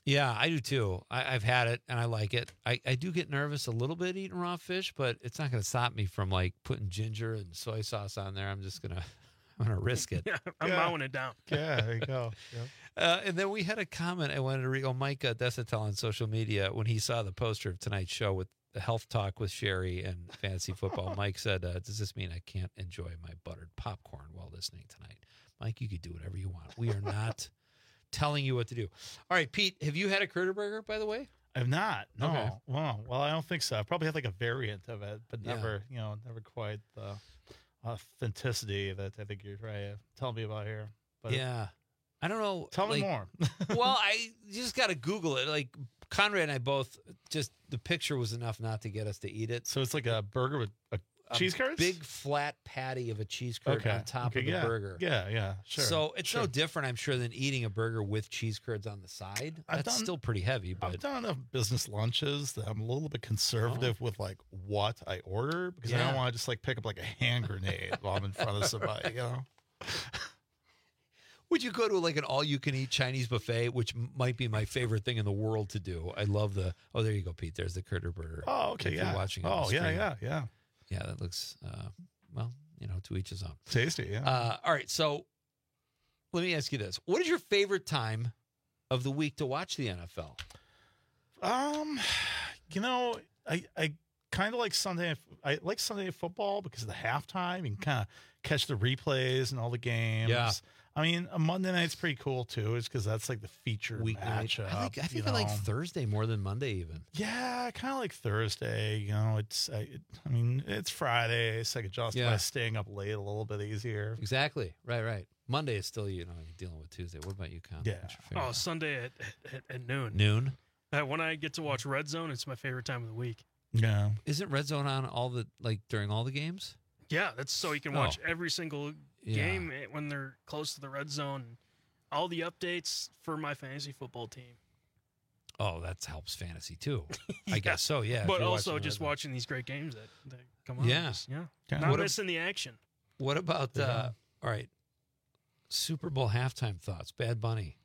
Yeah, I do too. I've had it and I like it. I do get nervous a little bit eating raw fish, but it's not going to stop me from like putting ginger and soy sauce on there. I'm gonna risk it. Yeah, I'm mowing it down. Yeah, there you go. Yep. And then we had a comment I wanted to read. Mike Desatel on social media, when he saw the poster of tonight's show with the health talk with Sherry and fantasy football, Mike said, does this mean I can't enjoy my buttered popcorn while listening tonight? Mike, you could do whatever you want. We are not telling you what to do. All right, Pete, have you had a Critter Burger, by the way? I've not. No. Okay. Well, I don't think so. I probably had like a variant of it, but never quite the authenticity that I think you're telling me about here. But yeah. I don't know. Tell me more. Well, I just got to Google it. Like Conrad and I both, just the picture was enough not to get us to eat it. So it's like a burger with cheese curds? Big flat patty of a cheese curd on top of the burger. Yeah, sure. So it's no different, I'm sure, than eating a burger with cheese curds on the side. That's still pretty heavy. But I've done enough business lunches that I'm a little bit conservative with like what I order, because I don't want to just like pick up like a hand grenade while I'm in front of somebody, you know? Would you go to like an all-you-can-eat Chinese buffet, which might be my favorite thing in the world to do? I love the. Oh, there you go, Pete. There's the Critter Burger. Oh, okay, if you're watching it on the stream. yeah. Yeah, that looks, well, to each his own. Tasty, yeah. All right, so let me ask you this. What is your favorite time of the week to watch the NFL? I kind of like Sunday. I like Sunday football because of the halftime. You can kind of catch the replays and all the games. Yeah. I mean, a Monday night's pretty cool too, is because that's like the featured matchup. I think I like Thursday more than Monday even. Yeah, I kind of like Thursday. It's Friday, so I could justify staying up late a little bit easier. Exactly. Right. Monday is still, you're dealing with Tuesday. What about you, Con? Yeah. Oh, Sunday at noon. Noon? When I get to watch Red Zone, it's my favorite time of the week. Yeah. Isn't Red Zone on during all the games? Yeah, that's so you can watch every single game when they're close to the red zone. All the updates for my fantasy football team. Oh, that helps fantasy too. I guess so, yeah. But also just watching these great games that come on. Yeah. Not missing the action. What about, all right, Super Bowl halftime thoughts? Bad Bunny.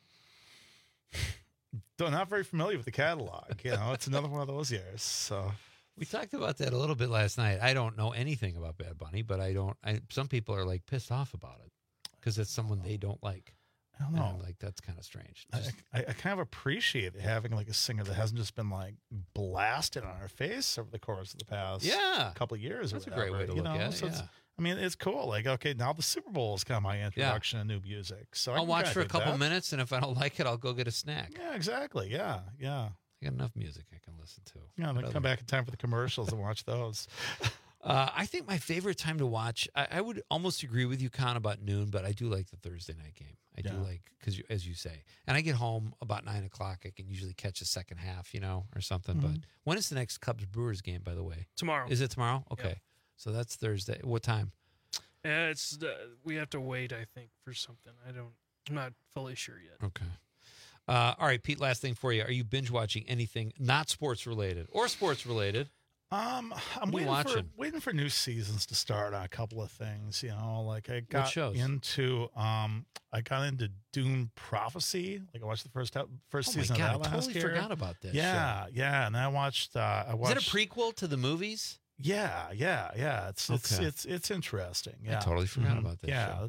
Not very familiar with the catalog. It's another one of those years, so... We talked about that a little bit last night. I don't know anything about Bad Bunny, but some people are like pissed off about it because it's someone they don't like. I don't know. Like, that's kind of strange. I kind of appreciate having like a singer that hasn't just been like blasted on her face over the course of the past couple of years. That's a great way to look at it. So it's cool. Like, okay, now the Super Bowl is kind of my introduction to new music. So I'll watch for a couple minutes, and if I don't like it, I'll go get a snack. Yeah, exactly. Yeah. I got enough music I can listen to. Yeah, then come back in time for the commercials and watch those. I think my favorite time to watch, I would almost agree with you, Con, about noon, but I do like the Thursday night game. I do like, because as you say, and I get home about 9 o'clock. I can usually catch a second half, or something. Mm-hmm. But when is the next Cubs-Brewers game, by the way? Tomorrow. Is it tomorrow? Okay. Yeah. So that's Thursday. What time? It's we have to wait, I think, for something. I'm not fully sure yet. Okay. All right, Pete, last thing for you. Are you binge watching anything not sports related or sports related? I'm waiting for new seasons to start on a couple of things. Like I got into Dune Prophecy. Like I watched the first season of that last year. I totally forgot about this. Yeah, and I watched. Is it a prequel to the movies? Yeah. It's interesting. Yeah, I totally forgot about that. Yeah,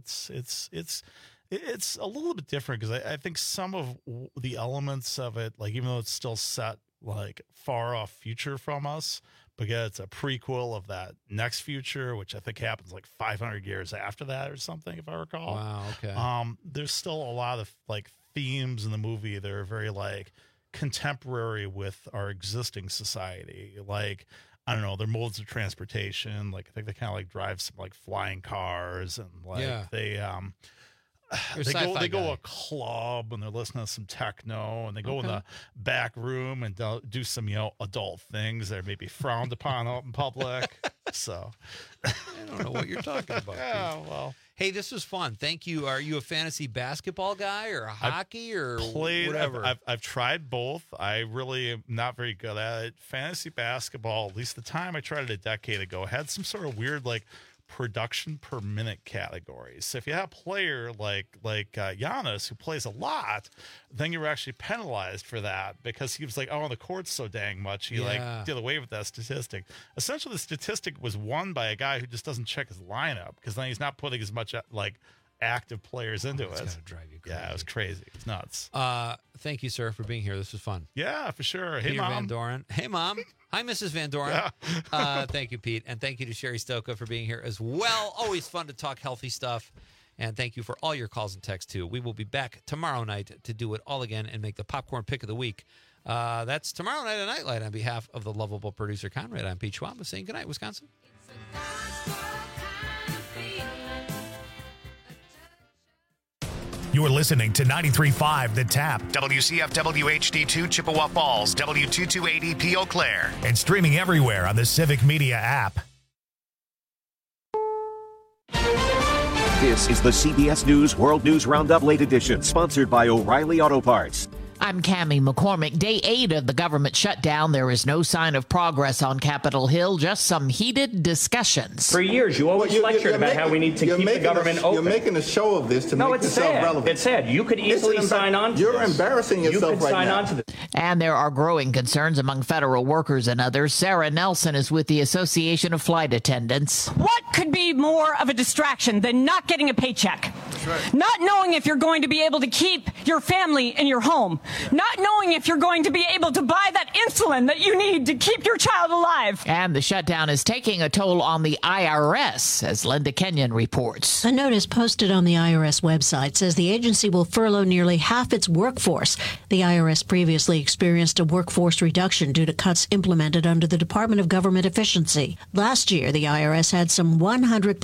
it's a little bit different because I think some of the elements of it, like even though it's still set like far off future from us, because it's a prequel of that next future, which I think happens like 500 years after that or something, if I recall. Wow. Okay. There's still a lot of like themes in the movie that are very like contemporary with our existing society. Like, I don't know, their modes of transportation. Like I think they kind of like drive some like flying cars and like they go to a club and they're listening to some techno and they go in the back room and do some adult things that are maybe frowned upon out in public. So I don't know what you're talking about. Yeah, well. Hey, this was fun. Thank you. Are you a fantasy basketball guy or a hockey or whatever? I've tried both. I really am not very good at it. Fantasy basketball, at least the time I tried it a decade ago, had some sort of weird like production per minute categories. So if you have a player like Giannis who plays a lot, then you're actually penalized for that because he was like, on the court's so dang much. He did away with that statistic. Essentially, the statistic was won by a guy who just doesn't check his lineup because then he's not putting as much active players into it. It's gotta drive you crazy. Yeah, it was crazy. It's nuts. Thank you, sir, for being here. This was fun. Yeah, for sure. Hey, Peter Mom. Van Doren. Hey, Mom. Hi, Mrs. Van Doren. Thank you, Pete. And thank you to Sherry Stoka for being here as well. Always fun to talk healthy stuff. And thank you for all your calls and texts, too. We will be back tomorrow night to do it all again and make the popcorn pick of the week. That's tomorrow night at Nightlight. On behalf of the lovable producer, Conrad, I'm Pete Schwab saying goodnight, Wisconsin. You're listening to 93.5 The Tap, WCFW HD2 Chippewa Falls, W228EP Eau Claire, and streaming everywhere on the Civic Media app. This is the CBS News World News Roundup Late Edition, sponsored by O'Reilly Auto Parts. I'm Cammie McCormick. Day 8 of the government shutdown. There is no sign of progress on Capitol Hill, just some heated discussions. For years, you always lectured about how we need to keep the government open. You're making a show of this to make yourself relevant. It's sad. You could easily sign on to You're this. embarrassing yourself right now. And there are growing concerns among federal workers and others. Sarah Nelson is with the Association of Flight Attendants. What could be more of a distraction than not getting a paycheck? That's right. Not knowing if you're going to be able to keep your family in your home. Not knowing if you're going to be able to buy that insulin that you need to keep your child alive. And the shutdown is taking a toll on the IRS, as Linda Kenyon reports. A notice posted on the IRS website says the agency will furlough nearly half its workforce. The IRS previously experienced a workforce reduction due to cuts implemented under the Department of Government Efficiency. Last year, the IRS had some 100